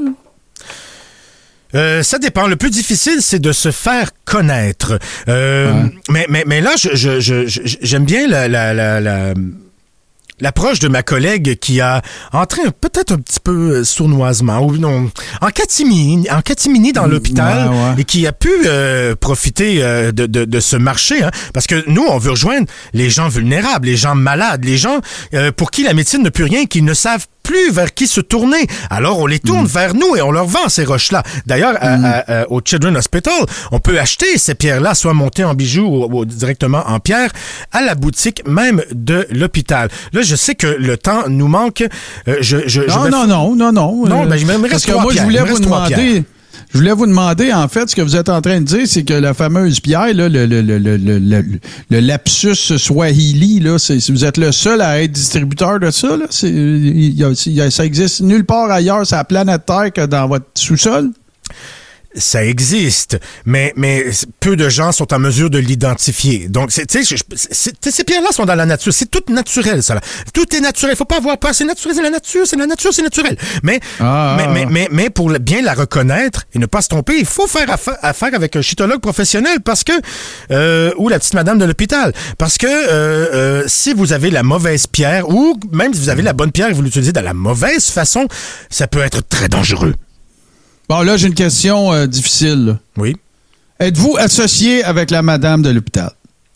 Euh, ça dépend. Le plus difficile, c'est de se faire connaître. Euh, ouais. mais, mais, mais là, je, je, je, j'aime bien la... la, la, la l'approche de ma collègue qui a entré peut-être un petit peu sournoisement ou non en catimini, en catimini dans l'hôpital ouais, ouais. et qui a pu euh, profiter euh, de, de, de ce marché hein, parce que nous on veut rejoindre les gens vulnérables, les gens malades, les gens euh, pour qui la médecine ne peut rien, qui ne savent plus vers qui se tourner. Alors, on les tourne mmh. vers nous et on leur vend ces roches-là. D'ailleurs, mmh. à, à, à, au Children's Hospital, on peut acheter ces pierres-là, soit montées en bijoux ou, ou directement en pierre, à la boutique même de l'hôpital. Là, je sais que le temps nous manque. Euh, je, je, non, je vais... non, non, non, non, non. Ben, je me reste Parce que trois moi, pierres. je voulais vous demander... Je voulais vous demander, en fait, ce que vous êtes en train de dire, c'est que la fameuse pierre, là, le, le, le, le, le, le lapsus Swahili, là, c'est, vous êtes le seul à être distributeur de ça, là. C'est, il y a, il y a, ça existe nulle part ailleurs sur la planète Terre que dans votre sous-sol? Ça existe, mais mais peu de gens sont en mesure de l'identifier. Donc, tu sais, ces pierres-là sont dans la nature. C'est tout naturel, ça. Là. Tout est naturel. Il faut pas avoir peur. C'est naturel, c'est la nature, c'est la nature, c'est naturel. Mais, ah, mais, ah. mais, mais, mais pour bien la reconnaître et ne pas se tromper, il faut faire affaire, affaire avec un chytologue professionnel parce que, euh, ou la petite madame de l'hôpital. Parce que euh, euh, si vous avez la mauvaise pierre ou même si vous avez la bonne pierre et vous l'utilisez de la mauvaise façon, ça peut être très dangereux. Bon, là, j'ai une question euh, difficile. Là. Oui. Êtes-vous associé avec la madame de l'hôpital?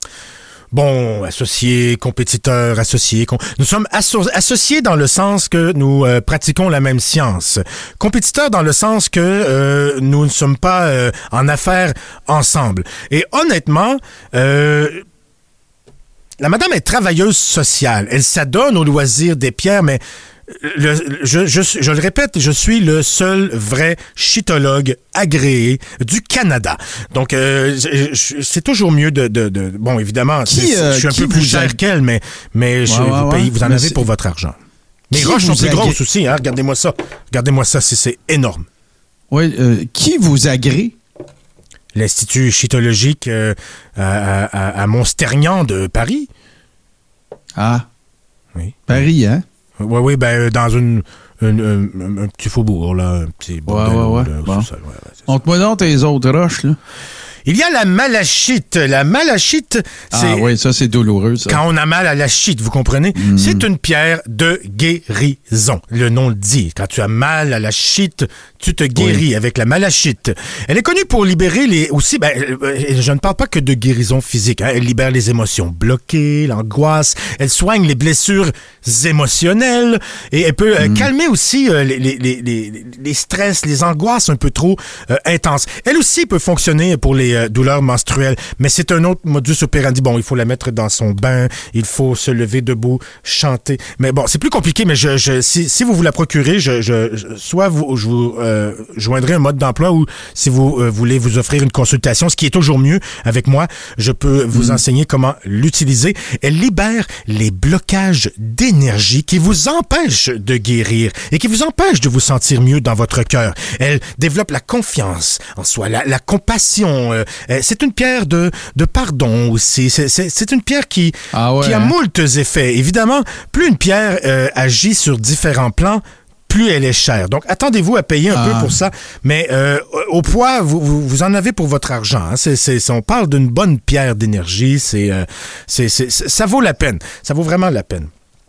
Bon, associés, compétiteurs, associés. Com... Nous sommes asso- associés dans le sens que nous euh, pratiquons la même science. Compétiteurs dans le sens que euh, nous ne sommes pas euh, en affaires ensemble. Et honnêtement, euh, la madame est travailleuse sociale. Elle s'adonne au loisir des pierres, mais... Le, je, je, je le répète, je suis le seul vrai chytologue agréé du Canada. Donc, euh, je, c'est toujours mieux de... de, de bon, évidemment, qui, euh, je suis un peu plus cher a... qu'elle, mais, mais ouais, je, ouais, vous, payez, vous en mais avez c'est... pour votre argent. Mes roches sont plus agré... grosses aussi, hein? Regardez-moi ça. Regardez-moi ça, c'est, c'est énorme. Oui, euh, qui vous agrée? L'Institut chytologique euh, à, à, à Mont-Stergnan de Paris. Ah. Oui. Paris, hein? Oui, oui, ben dans une, une, un, un petit faubourg, là, un petit ouais, ouais, ouais. Là, bon. ça, ouais, ouais, montre-moi donc tes autres roches, là. Il y a la malachite. La malachite, c'est... Ah oui, ça, c'est douloureux, ça. Quand on a mal à la chite, vous comprenez? Mm. C'est une pierre de guérison. Le nom le dit. Quand tu as mal à la chite, tu te guéris oui. avec la malachite. Elle est connue pour libérer les... Aussi, ben, je ne parle pas que de guérison physique. Hein. Elle libère les émotions bloquées, l'angoisse. Elle soigne les blessures émotionnelles. Et elle peut mm. euh, calmer aussi euh, les, les, les, les, les stress, les angoisses un peu trop euh, intenses. Elle aussi peut fonctionner pour les euh, douleurs menstruelles. Mais c'est un autre modus operandi. Bon, il faut la mettre dans son bain. Il faut se lever debout, chanter. Mais bon, c'est plus compliqué. Mais je, je, si, si vous vous la procurez, je, je, je, soit vous, je vous... Euh, Euh, joindrai un mode d'emploi où si vous euh, voulez vous offrir une consultation, ce qui est toujours mieux avec moi, je peux vous mmh. enseigner comment l'utiliser. Elle libère les blocages d'énergie qui vous empêchent de guérir et qui vous empêchent de vous sentir mieux dans votre cœur. Elle développe la confiance en soi, la, la compassion. Euh, c'est une pierre de, de pardon aussi. C'est, c'est, c'est une pierre qui, ah ouais, qui a hein? moultes effets. Évidemment, plus une pierre euh, agit sur différents plans, plus elle est chère. Donc, attendez-vous à payer un ah. peu pour ça. Mais euh, au poids, vous, vous, vous en avez pour votre argent. Hein. C'est, c'est, on parle d'une bonne pierre d'énergie. C'est, euh, c'est, c'est, ça vaut la peine. Ça vaut vraiment la peine.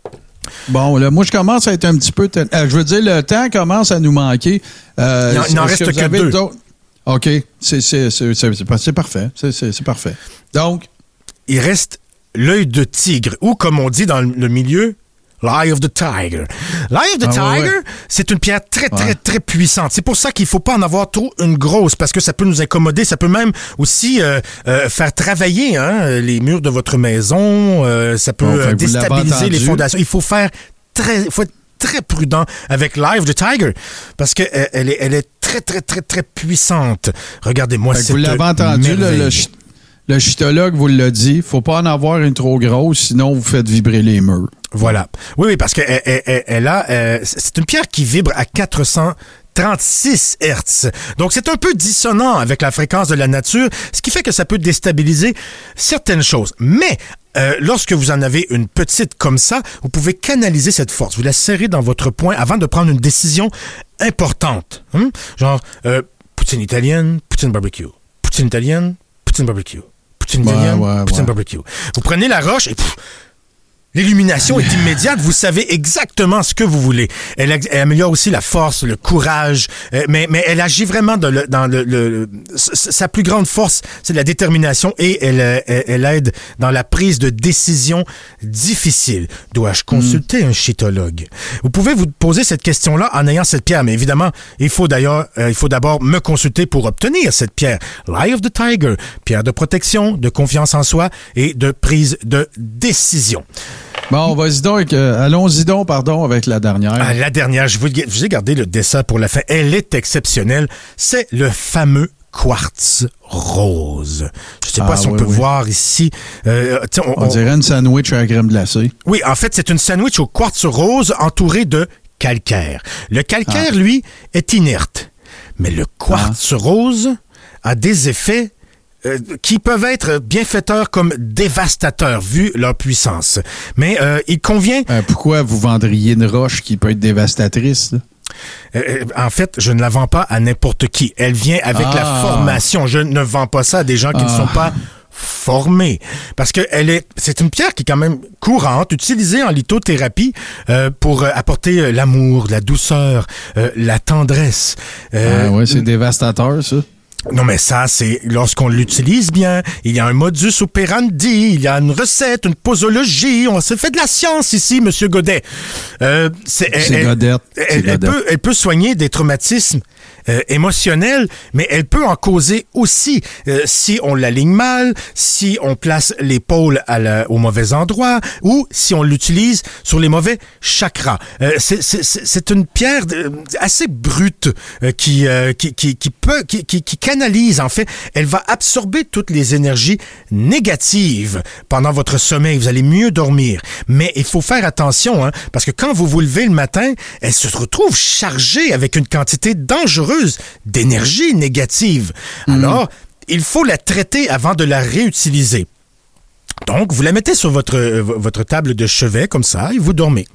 Bon, là, moi, je commence à être un petit peu... Ten... Euh, je veux dire, le temps commence à nous manquer. Euh, il n'en reste que, que deux. D'autres... OK, c'est, c'est, c'est, c'est, c'est parfait. C'est, c'est, c'est parfait. Donc... Il reste l'œil de tigre, ou comme on dit dans le milieu, l'Eye of the Tiger. L'Eye of the ah, Tiger, ouais, ouais. c'est une pierre très, très, ouais. très puissante. C'est pour ça qu'il ne faut pas en avoir trop une grosse, parce que ça peut nous incommoder. Ça peut même aussi euh, euh, faire travailler hein, les murs de votre maison. Euh, ça peut bon, euh, déstabiliser les fondations. Il faut faire très... Faut être très prudent avec l'Eye of the Tiger, parce qu'elle elle est, elle est très, très, très, très puissante. Regardez-moi cette Vous l'avez entendu, le, le, le chitologue vous l'a dit, faut pas en avoir une trop grosse, sinon vous faites vibrer les murs. Voilà. Oui, oui, parce qu'elle elle, elle, elle a... Euh, c'est une pierre qui vibre à quatre cent trente-six hertz. Donc, c'est un peu dissonant avec la fréquence de la nature, ce qui fait que ça peut déstabiliser certaines choses. Mais... Euh, lorsque vous en avez une petite comme ça, vous pouvez canaliser cette force. Vous la serrez dans votre poing avant de prendre une décision importante. Hein? Genre, euh, poutine italienne, poutine barbecue. Poutine italienne, poutine barbecue. Poutine italienne, ouais, ouais, poutine ouais. barbecue. Vous prenez la roche et... Pff, l'illumination est immédiate, vous savez exactement ce que vous voulez. Elle, elle améliore aussi la force, le courage, euh, mais, mais elle agit vraiment dans, le, dans le, le, sa plus grande force, c'est la détermination et elle, elle, elle aide dans la prise de décision difficile. Dois-je consulter mmh. un chitologue? Vous pouvez vous poser cette question-là en ayant cette pierre, mais évidemment, il faut d'ailleurs, euh, il faut d'abord me consulter pour obtenir cette pierre. L'Eye of the Tiger, pierre de protection, de confiance en soi et de prise de décision. Bon, vas-y donc, euh, allons-y donc, pardon, avec la dernière. Ah, la dernière, je vous, je vous ai gardé le dessin pour la fin. Elle est exceptionnelle. C'est le fameux quartz rose. Je ne sais ah, pas si on oui, peut oui. voir ici. Euh, on, on dirait une sandwich à la crème glacée. Oui, en fait, c'est une sandwich au quartz rose entourée de calcaire. Le calcaire, ah. lui, est inerte. Mais le quartz ah. rose a des effets Euh, qui peuvent être bienfaiteurs comme dévastateurs, vu leur puissance. Mais euh, il convient... Euh, pourquoi vous vendriez une roche qui peut être dévastatrice, là? Euh, en fait, je ne la vends pas à n'importe qui. Elle vient avec ah. la formation. Je ne vends pas ça à des gens qui ah. ne sont pas formés. Parce que elle est, c'est une pierre qui est quand même courante, utilisée en lithothérapie euh, pour euh, apporter euh, l'amour, la douceur, euh, la tendresse. Euh, ah ouais, c'est dévastateur, ça. Non, mais ça, c'est lorsqu'on l'utilise bien. Il y a un modus operandi, il y a une recette, une posologie. On s'est fait de la science ici, Monsieur Godet. Euh, c'est c'est elle, Godette. Elle, c'est elle, Godette. Peut, elle peut soigner des traumatismes euh, émotionnels, mais elle peut en causer aussi euh, si on l'aligne mal, si on place l'épaule à la, au mauvais endroit ou si on l'utilise sur les mauvais chakras. Euh, c'est, c'est, c'est une pierre de, assez brute euh, qui, euh, qui, qui, qui peut... qui, qui, qui analyse, en fait, elle va absorber toutes les énergies négatives pendant votre sommeil. Vous allez mieux dormir. Mais il faut faire attention, hein, parce que quand vous vous levez le matin, elle se retrouve chargée avec une quantité dangereuse d'énergie négative. Mmh. Alors, il faut la traiter avant de la réutiliser. Donc, vous la mettez sur votre, euh, votre table de chevet, comme ça, et vous dormez.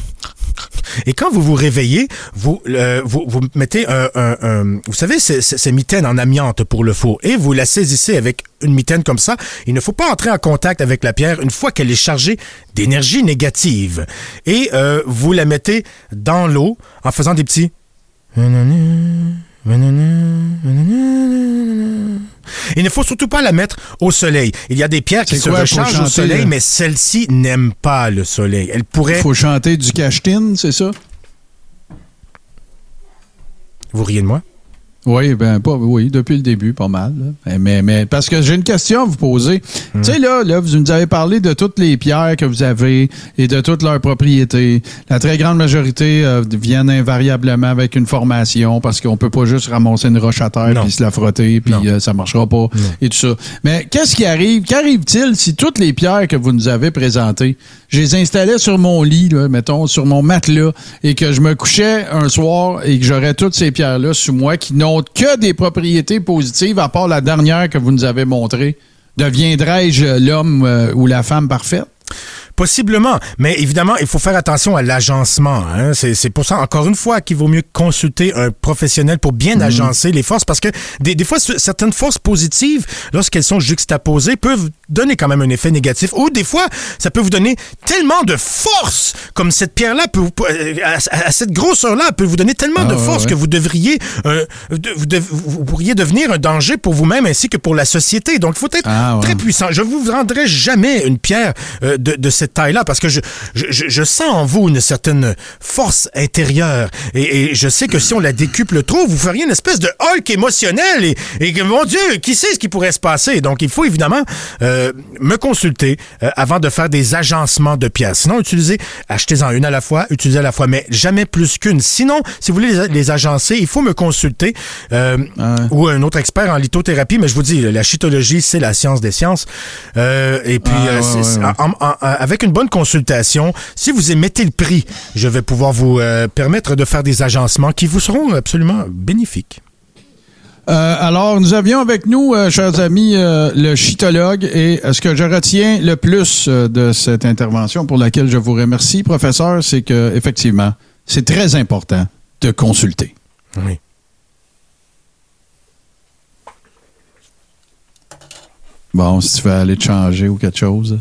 Et quand vous vous réveillez, vous euh, vous, vous mettez un, un, un vous savez ces, ces mitaines en amiante pour le four et vous la saisissez avec une mitaine comme ça. Il ne faut pas entrer en contact avec la pierre une fois qu'elle est chargée d'énergie négative. Et euh, vous la mettez dans l'eau en faisant des petits... Il ne faut surtout pas la mettre au soleil. Il y a des pierres qui se rechargent au soleil, euh... mais celle-ci n'aime pas le soleil. Elle pourrait... Il faut chanter du cache-tine, c'est ça? Vous riez de moi? Oui, ben pas, oui, depuis le début, pas mal. Là. Mais, mais parce que j'ai une question à vous poser. Mmh. Tu sais, là, là, vous nous avez parlé de toutes les pierres que vous avez et de toutes leurs propriétés. La très grande majorité euh, viennent invariablement avec une formation parce qu'on peut pas juste ramasser une roche à terre puis se la frotter puis euh, ça marchera pas non. et tout ça. Mais qu'est-ce qui arrive? Qu'arrive-t-il si toutes les pierres que vous nous avez présentées, je les installais sur mon lit, là, mettons, sur mon matelas et que je me couchais un soir et que j'aurais toutes ces pierres-là sous moi qui n'ont que des propriétés positives, à part la dernière que vous nous avez montrée? Deviendrais-je l'homme euh, ou la femme parfaite? Possiblement, mais évidemment, il faut faire attention à l'agencement. Hein. C'est, c'est pour ça, encore une fois, qu'il vaut mieux consulter un professionnel pour bien mmh. agencer les forces, parce que des, des fois, certaines forces positives, lorsqu'elles sont juxtaposées, peuvent donner quand même un effet négatif, ou des fois, ça peut vous donner tellement de force, comme cette pierre-là, peut vous, à, à cette grosseur-là, peut vous donner tellement ah, de force ouais. que vous devriez, euh, de, vous, de, vous pourriez devenir un danger pour vous-même ainsi que pour la société. Donc, il faut être ah, ouais. très puissant. Je vous rendrai jamais une pierre euh, de, de cette taille-là, parce que je, je, je sens en vous une certaine force intérieure. Et, et je sais que si on la décuple trop, vous feriez une espèce de Hulk émotionnel. Et, et mon Dieu, qui sait ce qui pourrait se passer? Donc, il faut évidemment euh, me consulter euh, avant de faire des agencements de pierres. Sinon, utilisez, achetez-en une à la fois, utilisez à la fois, mais jamais plus qu'une. Sinon, si vous voulez les, les agencer, il faut me consulter euh, ah ouais. ou un autre expert en lithothérapie. Mais je vous dis, la chytologie, c'est la science des sciences. Euh, et puis, ah, euh, ouais, c'est, ouais, ouais. En, en, en, avec une bonne consultation, si vous émettez le prix, je vais pouvoir vous euh, permettre de faire des agencements qui vous seront absolument bénéfiques. Euh, alors, nous avions avec nous, euh, chers amis, euh, le chytologue, et ce que je retiens le plus euh, de cette intervention, pour laquelle je vous remercie, professeur, c'est que effectivement, c'est très important de consulter. Oui. Bon, si tu veux aller te changer ou quelque chose.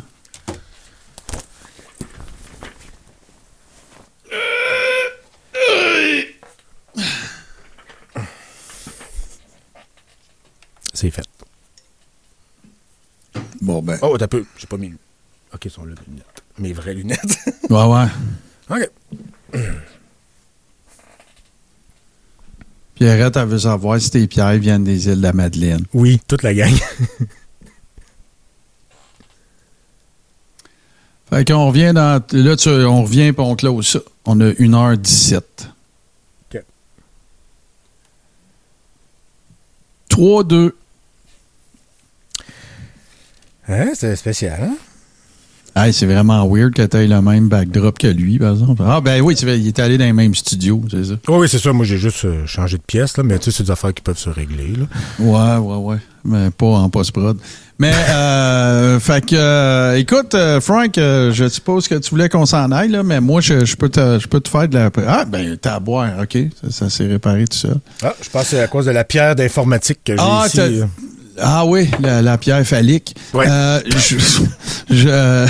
C'est fait. Bon, ben. Oh, t'as peu. J'ai pas mis. OK, sont là, les lunettes. Mes vraies lunettes. Ouais, ouais. OK. Pierrette, elle veut savoir si tes pierres viennent des îles de la Madeleine. Oui, toute la gang. Fait qu'on revient dans. Là, tu, on revient et on close ça. On a une heure dix-sept. OK. trois deux. Hein, c'est spécial, hein? Hey, c'est vraiment weird que tu aies le même backdrop que lui, par exemple. Ah, ben oui, tu vois, il est allé dans les mêmes studios, c'est ça? Oh, oui, c'est ça. Moi, j'ai juste euh, changé de pièce, là, mais tu sais, c'est des affaires qui peuvent se régler, là. Ouais, ouais, ouais. Mais pas en post-prod. Mais, euh, fait que, euh, écoute, euh, Frank, euh, je suppose que tu voulais qu'on s'en aille, là, mais moi, je, je, peux, te, je peux te faire de la. Ah, ben, t'as à boire, OK. Ça, ça s'est réparé tout ça. Ah, je pense que c'est à cause de la pierre d'informatique que j'ai ah, ici. T'as... Ah oui, la, la pierre phallique. Ouais. Euh, je, je,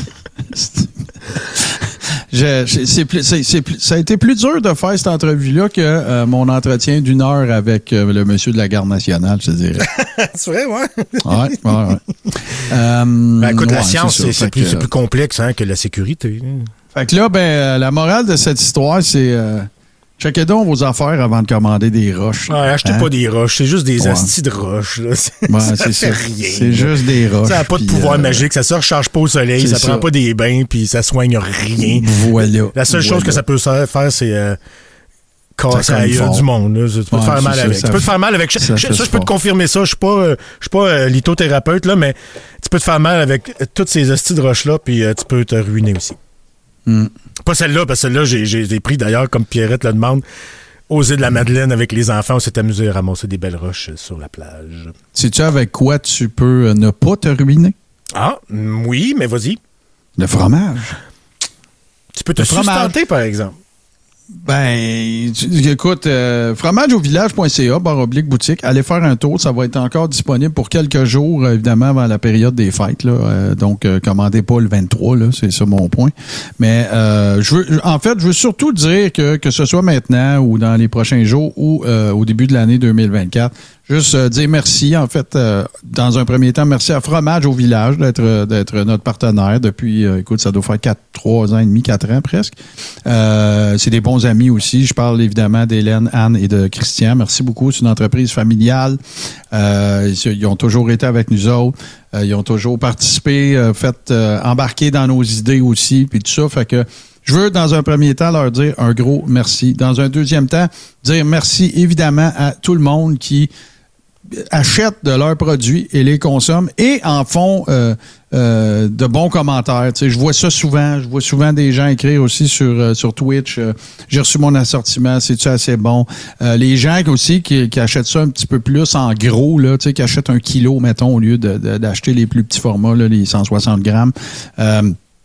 je, je, c'est plus, c'est, c'est plus, ça a été plus dur de faire cette entrevue-là que euh, mon entretien d'une heure avec euh, le monsieur de la Garde nationale, je te dirais. C'est vrai, ouais. Ouais, ouais, ouais. Euh, ben, écoute, ouais, la science, c'est, c'est, c'est, plus, que, c'est plus complexe hein, que la sécurité. Fait que là, ben, la morale de cette histoire, c'est... Euh, checkez donc vos affaires avant de commander des roches. Ouais, achetez hein? pas des roches, c'est juste des ouais. astis de roches. Là. C'est, ouais, ça c'est fait ça. rien. C'est juste des roches. Ça n'a pas de pouvoir euh, magique, ça se recharge pas au soleil, ça, ça prend pas des bains, puis ça soigne rien. Voilà. La seule voilà. chose que ça peut faire, c'est euh, casser la gueule du monde. Là. Tu peux ouais, te faire mal ça, avec. Ça, tu peux te faire mal avec. Ça, ça, ça je peux te confirmer ça. Je suis pas, euh, je suis pas euh, lithothérapeute, là, mais tu peux te faire mal avec toutes ces astis de roches-là, puis euh, tu peux te ruiner aussi. Mm. Pas celle-là, parce que celle-là, j'ai, j'ai, j'ai pris d'ailleurs, comme Pierrette le demande, aux îles de la Madeleine avec les enfants. On s'est amusé à ramasser des belles roches sur la plage. Sais-tu avec quoi tu peux ne pas te ruiner? Ah, oui, mais vas-y. Le fromage. Tu peux te le sustenter, fromage. par exemple. Ben, tu, écoute, euh, fromageauvillage.ca, barre oblique boutique, allez faire un tour. Ça va être encore disponible pour quelques jours, évidemment, avant la période des fêtes. Là. Euh, donc, euh, commandez pas le vingt-trois, là, c'est ça mon point. Mais euh, je veux, en fait, je veux surtout dire que que ce soit maintenant ou dans les prochains jours ou euh, au début de l'année deux mille vingt-quatre, juste euh, dire merci, en fait, euh, dans un premier temps, merci à Fromage au Village d'être d'être notre partenaire depuis, euh, écoute, ça doit faire quatre, trois ans et demi, quatre ans presque. Euh, c'est des bons amis aussi. Je parle évidemment d'Hélène, Anne et de Christian. Merci beaucoup. C'est une entreprise familiale. Euh, ils ont toujours été avec nous autres. Euh, ils ont toujours participé, euh, fait euh, embarquer dans nos idées aussi, puis tout ça. Fait que je veux, dans un premier temps, leur dire un gros merci. Dans un deuxième temps, dire merci évidemment à tout le monde qui achètent de leurs produits et les consomment et en font euh, euh, de bons commentaires. Tu sais, je vois ça souvent. Je vois souvent des gens écrire aussi sur, euh, sur Twitch. Euh, j'ai reçu mon assortiment, c'est-tu assez bon? Euh, les gens aussi qui, qui achètent ça un petit peu plus en gros, là, tu sais, qui achètent un kilo, mettons, au lieu de, de, d'acheter les plus petits formats, là, les cent soixante grammes. Euh,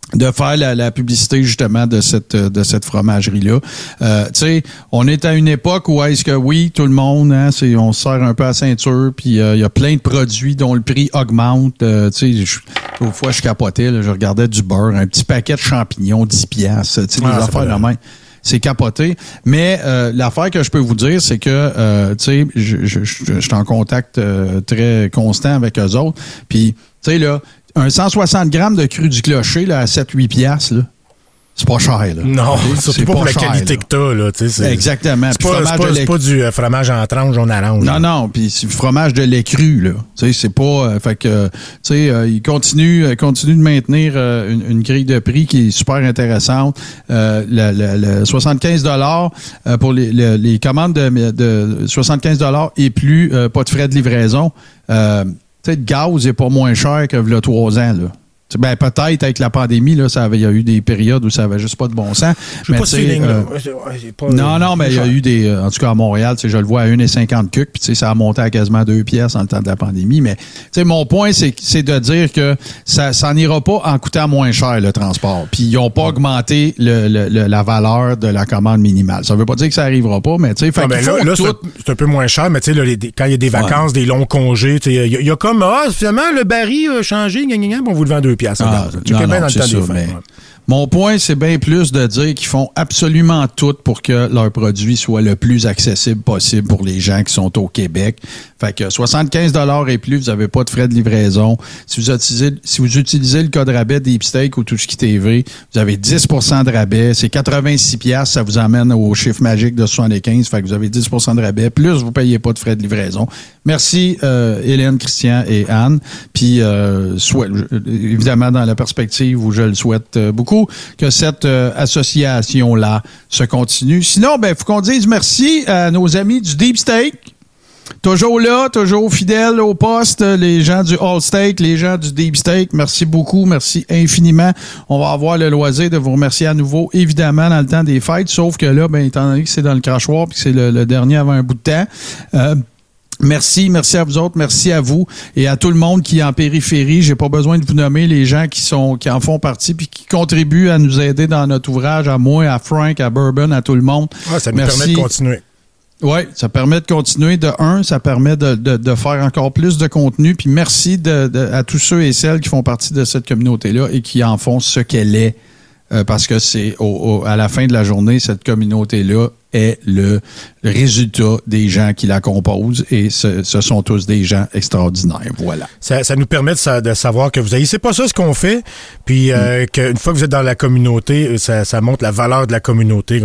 de faire la, la publicité justement de cette de cette fromagerie-là. Euh, tu sais, on est à une époque où est-ce que oui, tout le monde, hein, c'est, on se serre un peu à la ceinture, puis il euh, y a plein de produits dont le prix augmente. Euh, tu sais, une fois je capotais, là, je regardais du beurre, un petit paquet de champignons, dix piastres, tu sais, ah, des affaires de même. C'est capoté. Mais euh, l'affaire que je peux vous dire, c'est que, euh, tu sais, je, je, je, je suis en contact euh, très constant avec eux autres. Puis, tu sais, là, un cent soixante grammes de cru du clocher là, à sept huit piastres, là, c'est pas cher. Là. Non, c'est surtout pas pour la cher, qualité là. que t'as. Là, c'est, exactement. C'est pas, c'est, pas, c'est pas du euh, fromage en tranche jaune orange. Non, là. non, puis c'est du fromage de lait cru. Là. T'sais, c'est pas... Euh, fait que, tu sais, euh, il continue, euh, continue de maintenir euh, une, une grille de prix qui est super intéressante. Euh, le, le, le soixante-quinze dollars euh, pour les, le, les commandes de, de soixante-quinze dollars et plus, euh, pas de frais de livraison. Euh, tu sais, le gaz est pas moins cher que il y a trois ans, là. Ben, peut-être avec la pandémie, là, ça avait, il y a eu des périodes où ça avait juste pas de bon sens. J'ai pas ce feeling, euh, pas, non, non, mais il y a eu des, en tout cas à Montréal, je le vois à un virgule cinquante cucs, puis ça a monté à quasiment deux pièces en le temps de la pandémie. Mais, tu sais, mon point, c'est, c'est de dire que ça, ça n'ira pas en coûtant moins cher, le transport. Puis ils n'ont pas augmenté le, le, le, la valeur de la commande minimale. Ça veut pas dire que ça arrivera pas, mais tu sais, fait ben là, là tout... c'est, c'est un peu moins cher, mais tu sais, quand il y a des vacances, ouais. des longs congés, il y, y a comme, ah, finalement, le baril a changé, gna, gna, gna, on vous le vend deux piastres. Ah, non, non, c'est ça, mais mon point, c'est bien plus de dire qu'ils font absolument tout pour que leur produit soit le plus accessible possible pour les gens qui sont au Québec. Fait que soixante-quinze dollars et plus, vous n'avez pas de frais de livraison. Si vous utilisez, si vous utilisez le code rabais Deep Steak ou Touchski T V, vous avez dix pour cent de rabais. C'est quatre-vingt-six piastres, ça vous emmène au chiffre magique de soixante-quinze. Fait que vous avez dix pour cent de rabais. Plus, vous ne payez pas de frais de livraison. Merci, euh, Hélène, Christian et Anne. Puis, euh, soit, évidemment, dans la perspective où je le souhaite euh, beaucoup, que cette euh, association-là se continue. Sinon, ben, faut qu'on dise merci à nos amis du Deep Steak. Toujours là, toujours fidèles au poste, les gens du All Steak, les gens du Deep Steak. Merci beaucoup, merci infiniment. On va avoir le loisir de vous remercier à nouveau, évidemment, dans le temps des fêtes, sauf que là, ben, étant donné que c'est dans le crachoir puis que c'est le, le dernier avant un bout de temps, euh, Merci, merci à vous autres, merci à vous et à tout le monde qui est en périphérie. J'ai pas besoin de vous nommer les gens qui sont qui en font partie puis qui contribuent à nous aider dans notre ouvrage, à moi, à Frank, à Bourbon, à tout le monde. Ouais, ça nous merci. permet de continuer. Oui, ça permet de continuer. De un, ça permet de, de, de faire encore plus de contenu. Puis merci de, de, à tous ceux et celles qui font partie de cette communauté-là et qui en font ce qu'elle est. Euh, parce que c'est au, au, à la fin de la journée, cette communauté-là est le résultat des gens qui la composent et ce, ce sont tous des gens extraordinaires. Voilà. Ça, ça nous permet de, de savoir que vous avez, c'est pas ça ce qu'on fait, puis euh, mm. qu'une fois que vous êtes dans la communauté, ça, ça montre la valeur de la communauté.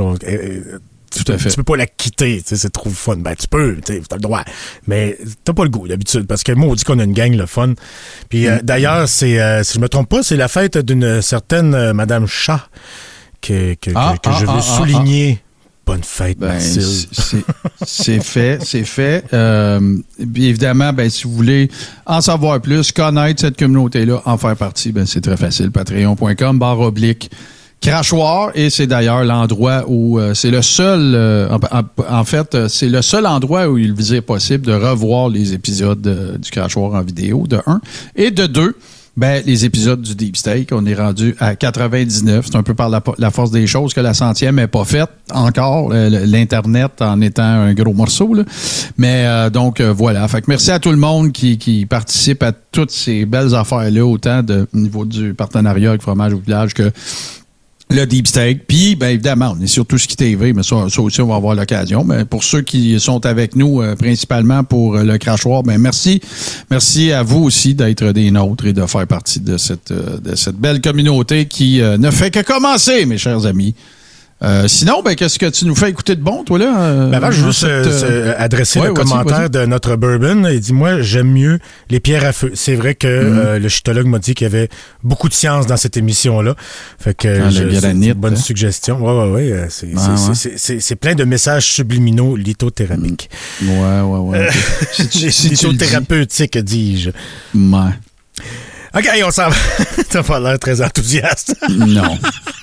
Tout à fait. Tu peux pas la quitter, tu sais, c'est trop fun. Ben, tu peux, tu as le droit. Mais t'as pas le goût, d'habitude, parce que moi, on dit qu'on a une gang, le fun. Puis, euh, mm. d'ailleurs, c'est, euh, si je me trompe pas, c'est la fête d'une certaine euh, Madame Chat que, que, ah, que, que ah, je veux ah, souligner. Ah, ah. Bonne fête, ben, Mathilde. C'est, c'est fait, c'est fait. Euh, évidemment, ben, si vous voulez en savoir plus, connaître cette communauté-là, en faire partie, ben, c'est très facile. Patreon point com, barre oblique. Crachoir, et c'est d'ailleurs l'endroit où euh, c'est le seul, euh, en, en fait, c'est le seul endroit où il vous est possible de revoir les épisodes de, du Crachoir en vidéo, de un. Et de deux, ben, les épisodes du Deep Steak, on est rendu à quatre-vingt-dix-neuf. C'est un peu par la, la force des choses que la centième n'est pas faite encore, euh, l'Internet en étant un gros morceau, là. Mais euh, donc, euh, voilà. Fait que merci à tout le monde qui, qui participe à toutes ces belles affaires-là, autant de, au niveau du partenariat avec Fromage au Village que le Deep Steak. Puis, bien évidemment, on est sur Touchski T V, mais ça, ça aussi, on va avoir l'occasion. Mais pour ceux qui sont avec nous, euh, principalement pour euh, le Crachoir, ben merci. Merci à vous aussi d'être des nôtres et de faire partie de cette, euh, de cette belle communauté qui euh, ne fait que commencer, mes chers amis. Euh, sinon, ben, qu'est-ce que tu nous fais écouter de bon, toi, là? Euh, ben avant, je veux juste euh, euh, adresser ouais, le vas-y, commentaire vas-y. de notre bourbon. Il dit, moi, j'aime mieux les pierres à feu. C'est vrai que mm. euh, le chitologue m'a dit qu'il y avait beaucoup de science dans cette émission-là. Fait que ah, je, c'est une bonne hein? suggestion. Ouais, ouais, ouais. C'est, ah, c'est, ouais. C'est, c'est, c'est plein de messages subliminaux lithothérapiques. Mm. Ouais, ouais, ouais. Okay. si tu, si lithothérapeutiques, dis-je. Ouais. OK, on s'en va. T'as pas l'air très enthousiaste. Non.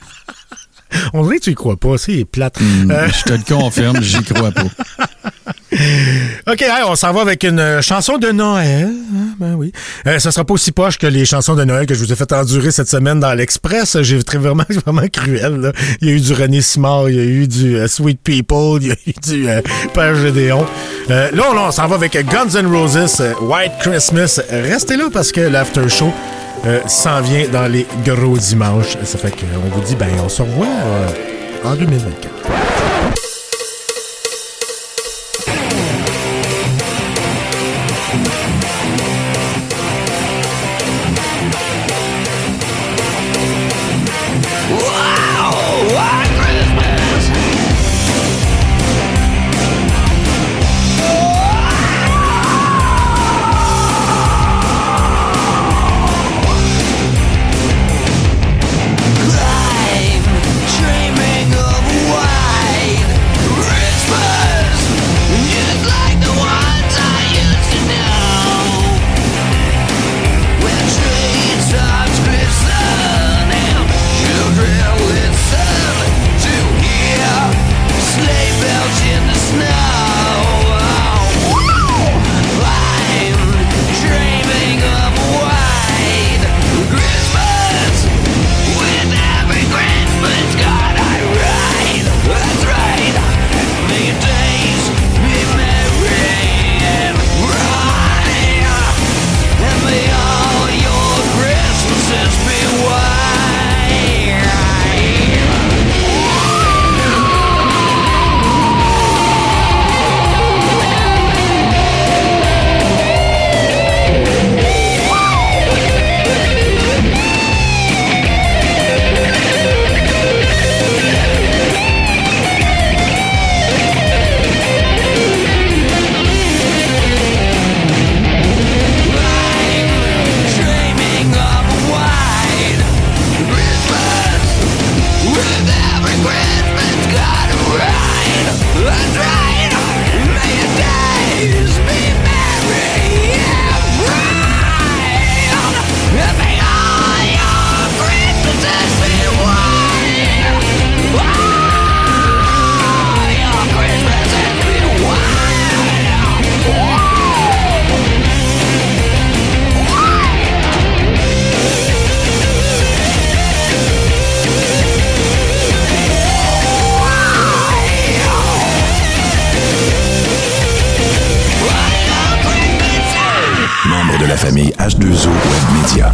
On dirait que tu y crois pas, c'est plate. Mmh, euh... Je te le confirme, j'y crois pas. OK, hey, on s'en va avec une chanson de Noël. Hein, ben oui. Euh, ça sera pas aussi poche que les chansons de Noël que je vous ai fait endurer cette semaine dans l'Express. J'ai trouvé vraiment, vraiment cruel. Là. Il y a eu du René Simard, il y a eu du uh, Sweet People, il y a eu du uh, Père Gédéon. Euh, là, on, on s'en va avec Guns N' Roses, uh, White Christmas. Restez là parce que l'after show euh, s'en vient dans les gros dimanches. Ça fait qu'on vous dit, ben, on se revoit euh, en deux mille vingt-quatre. H deux O Web Media.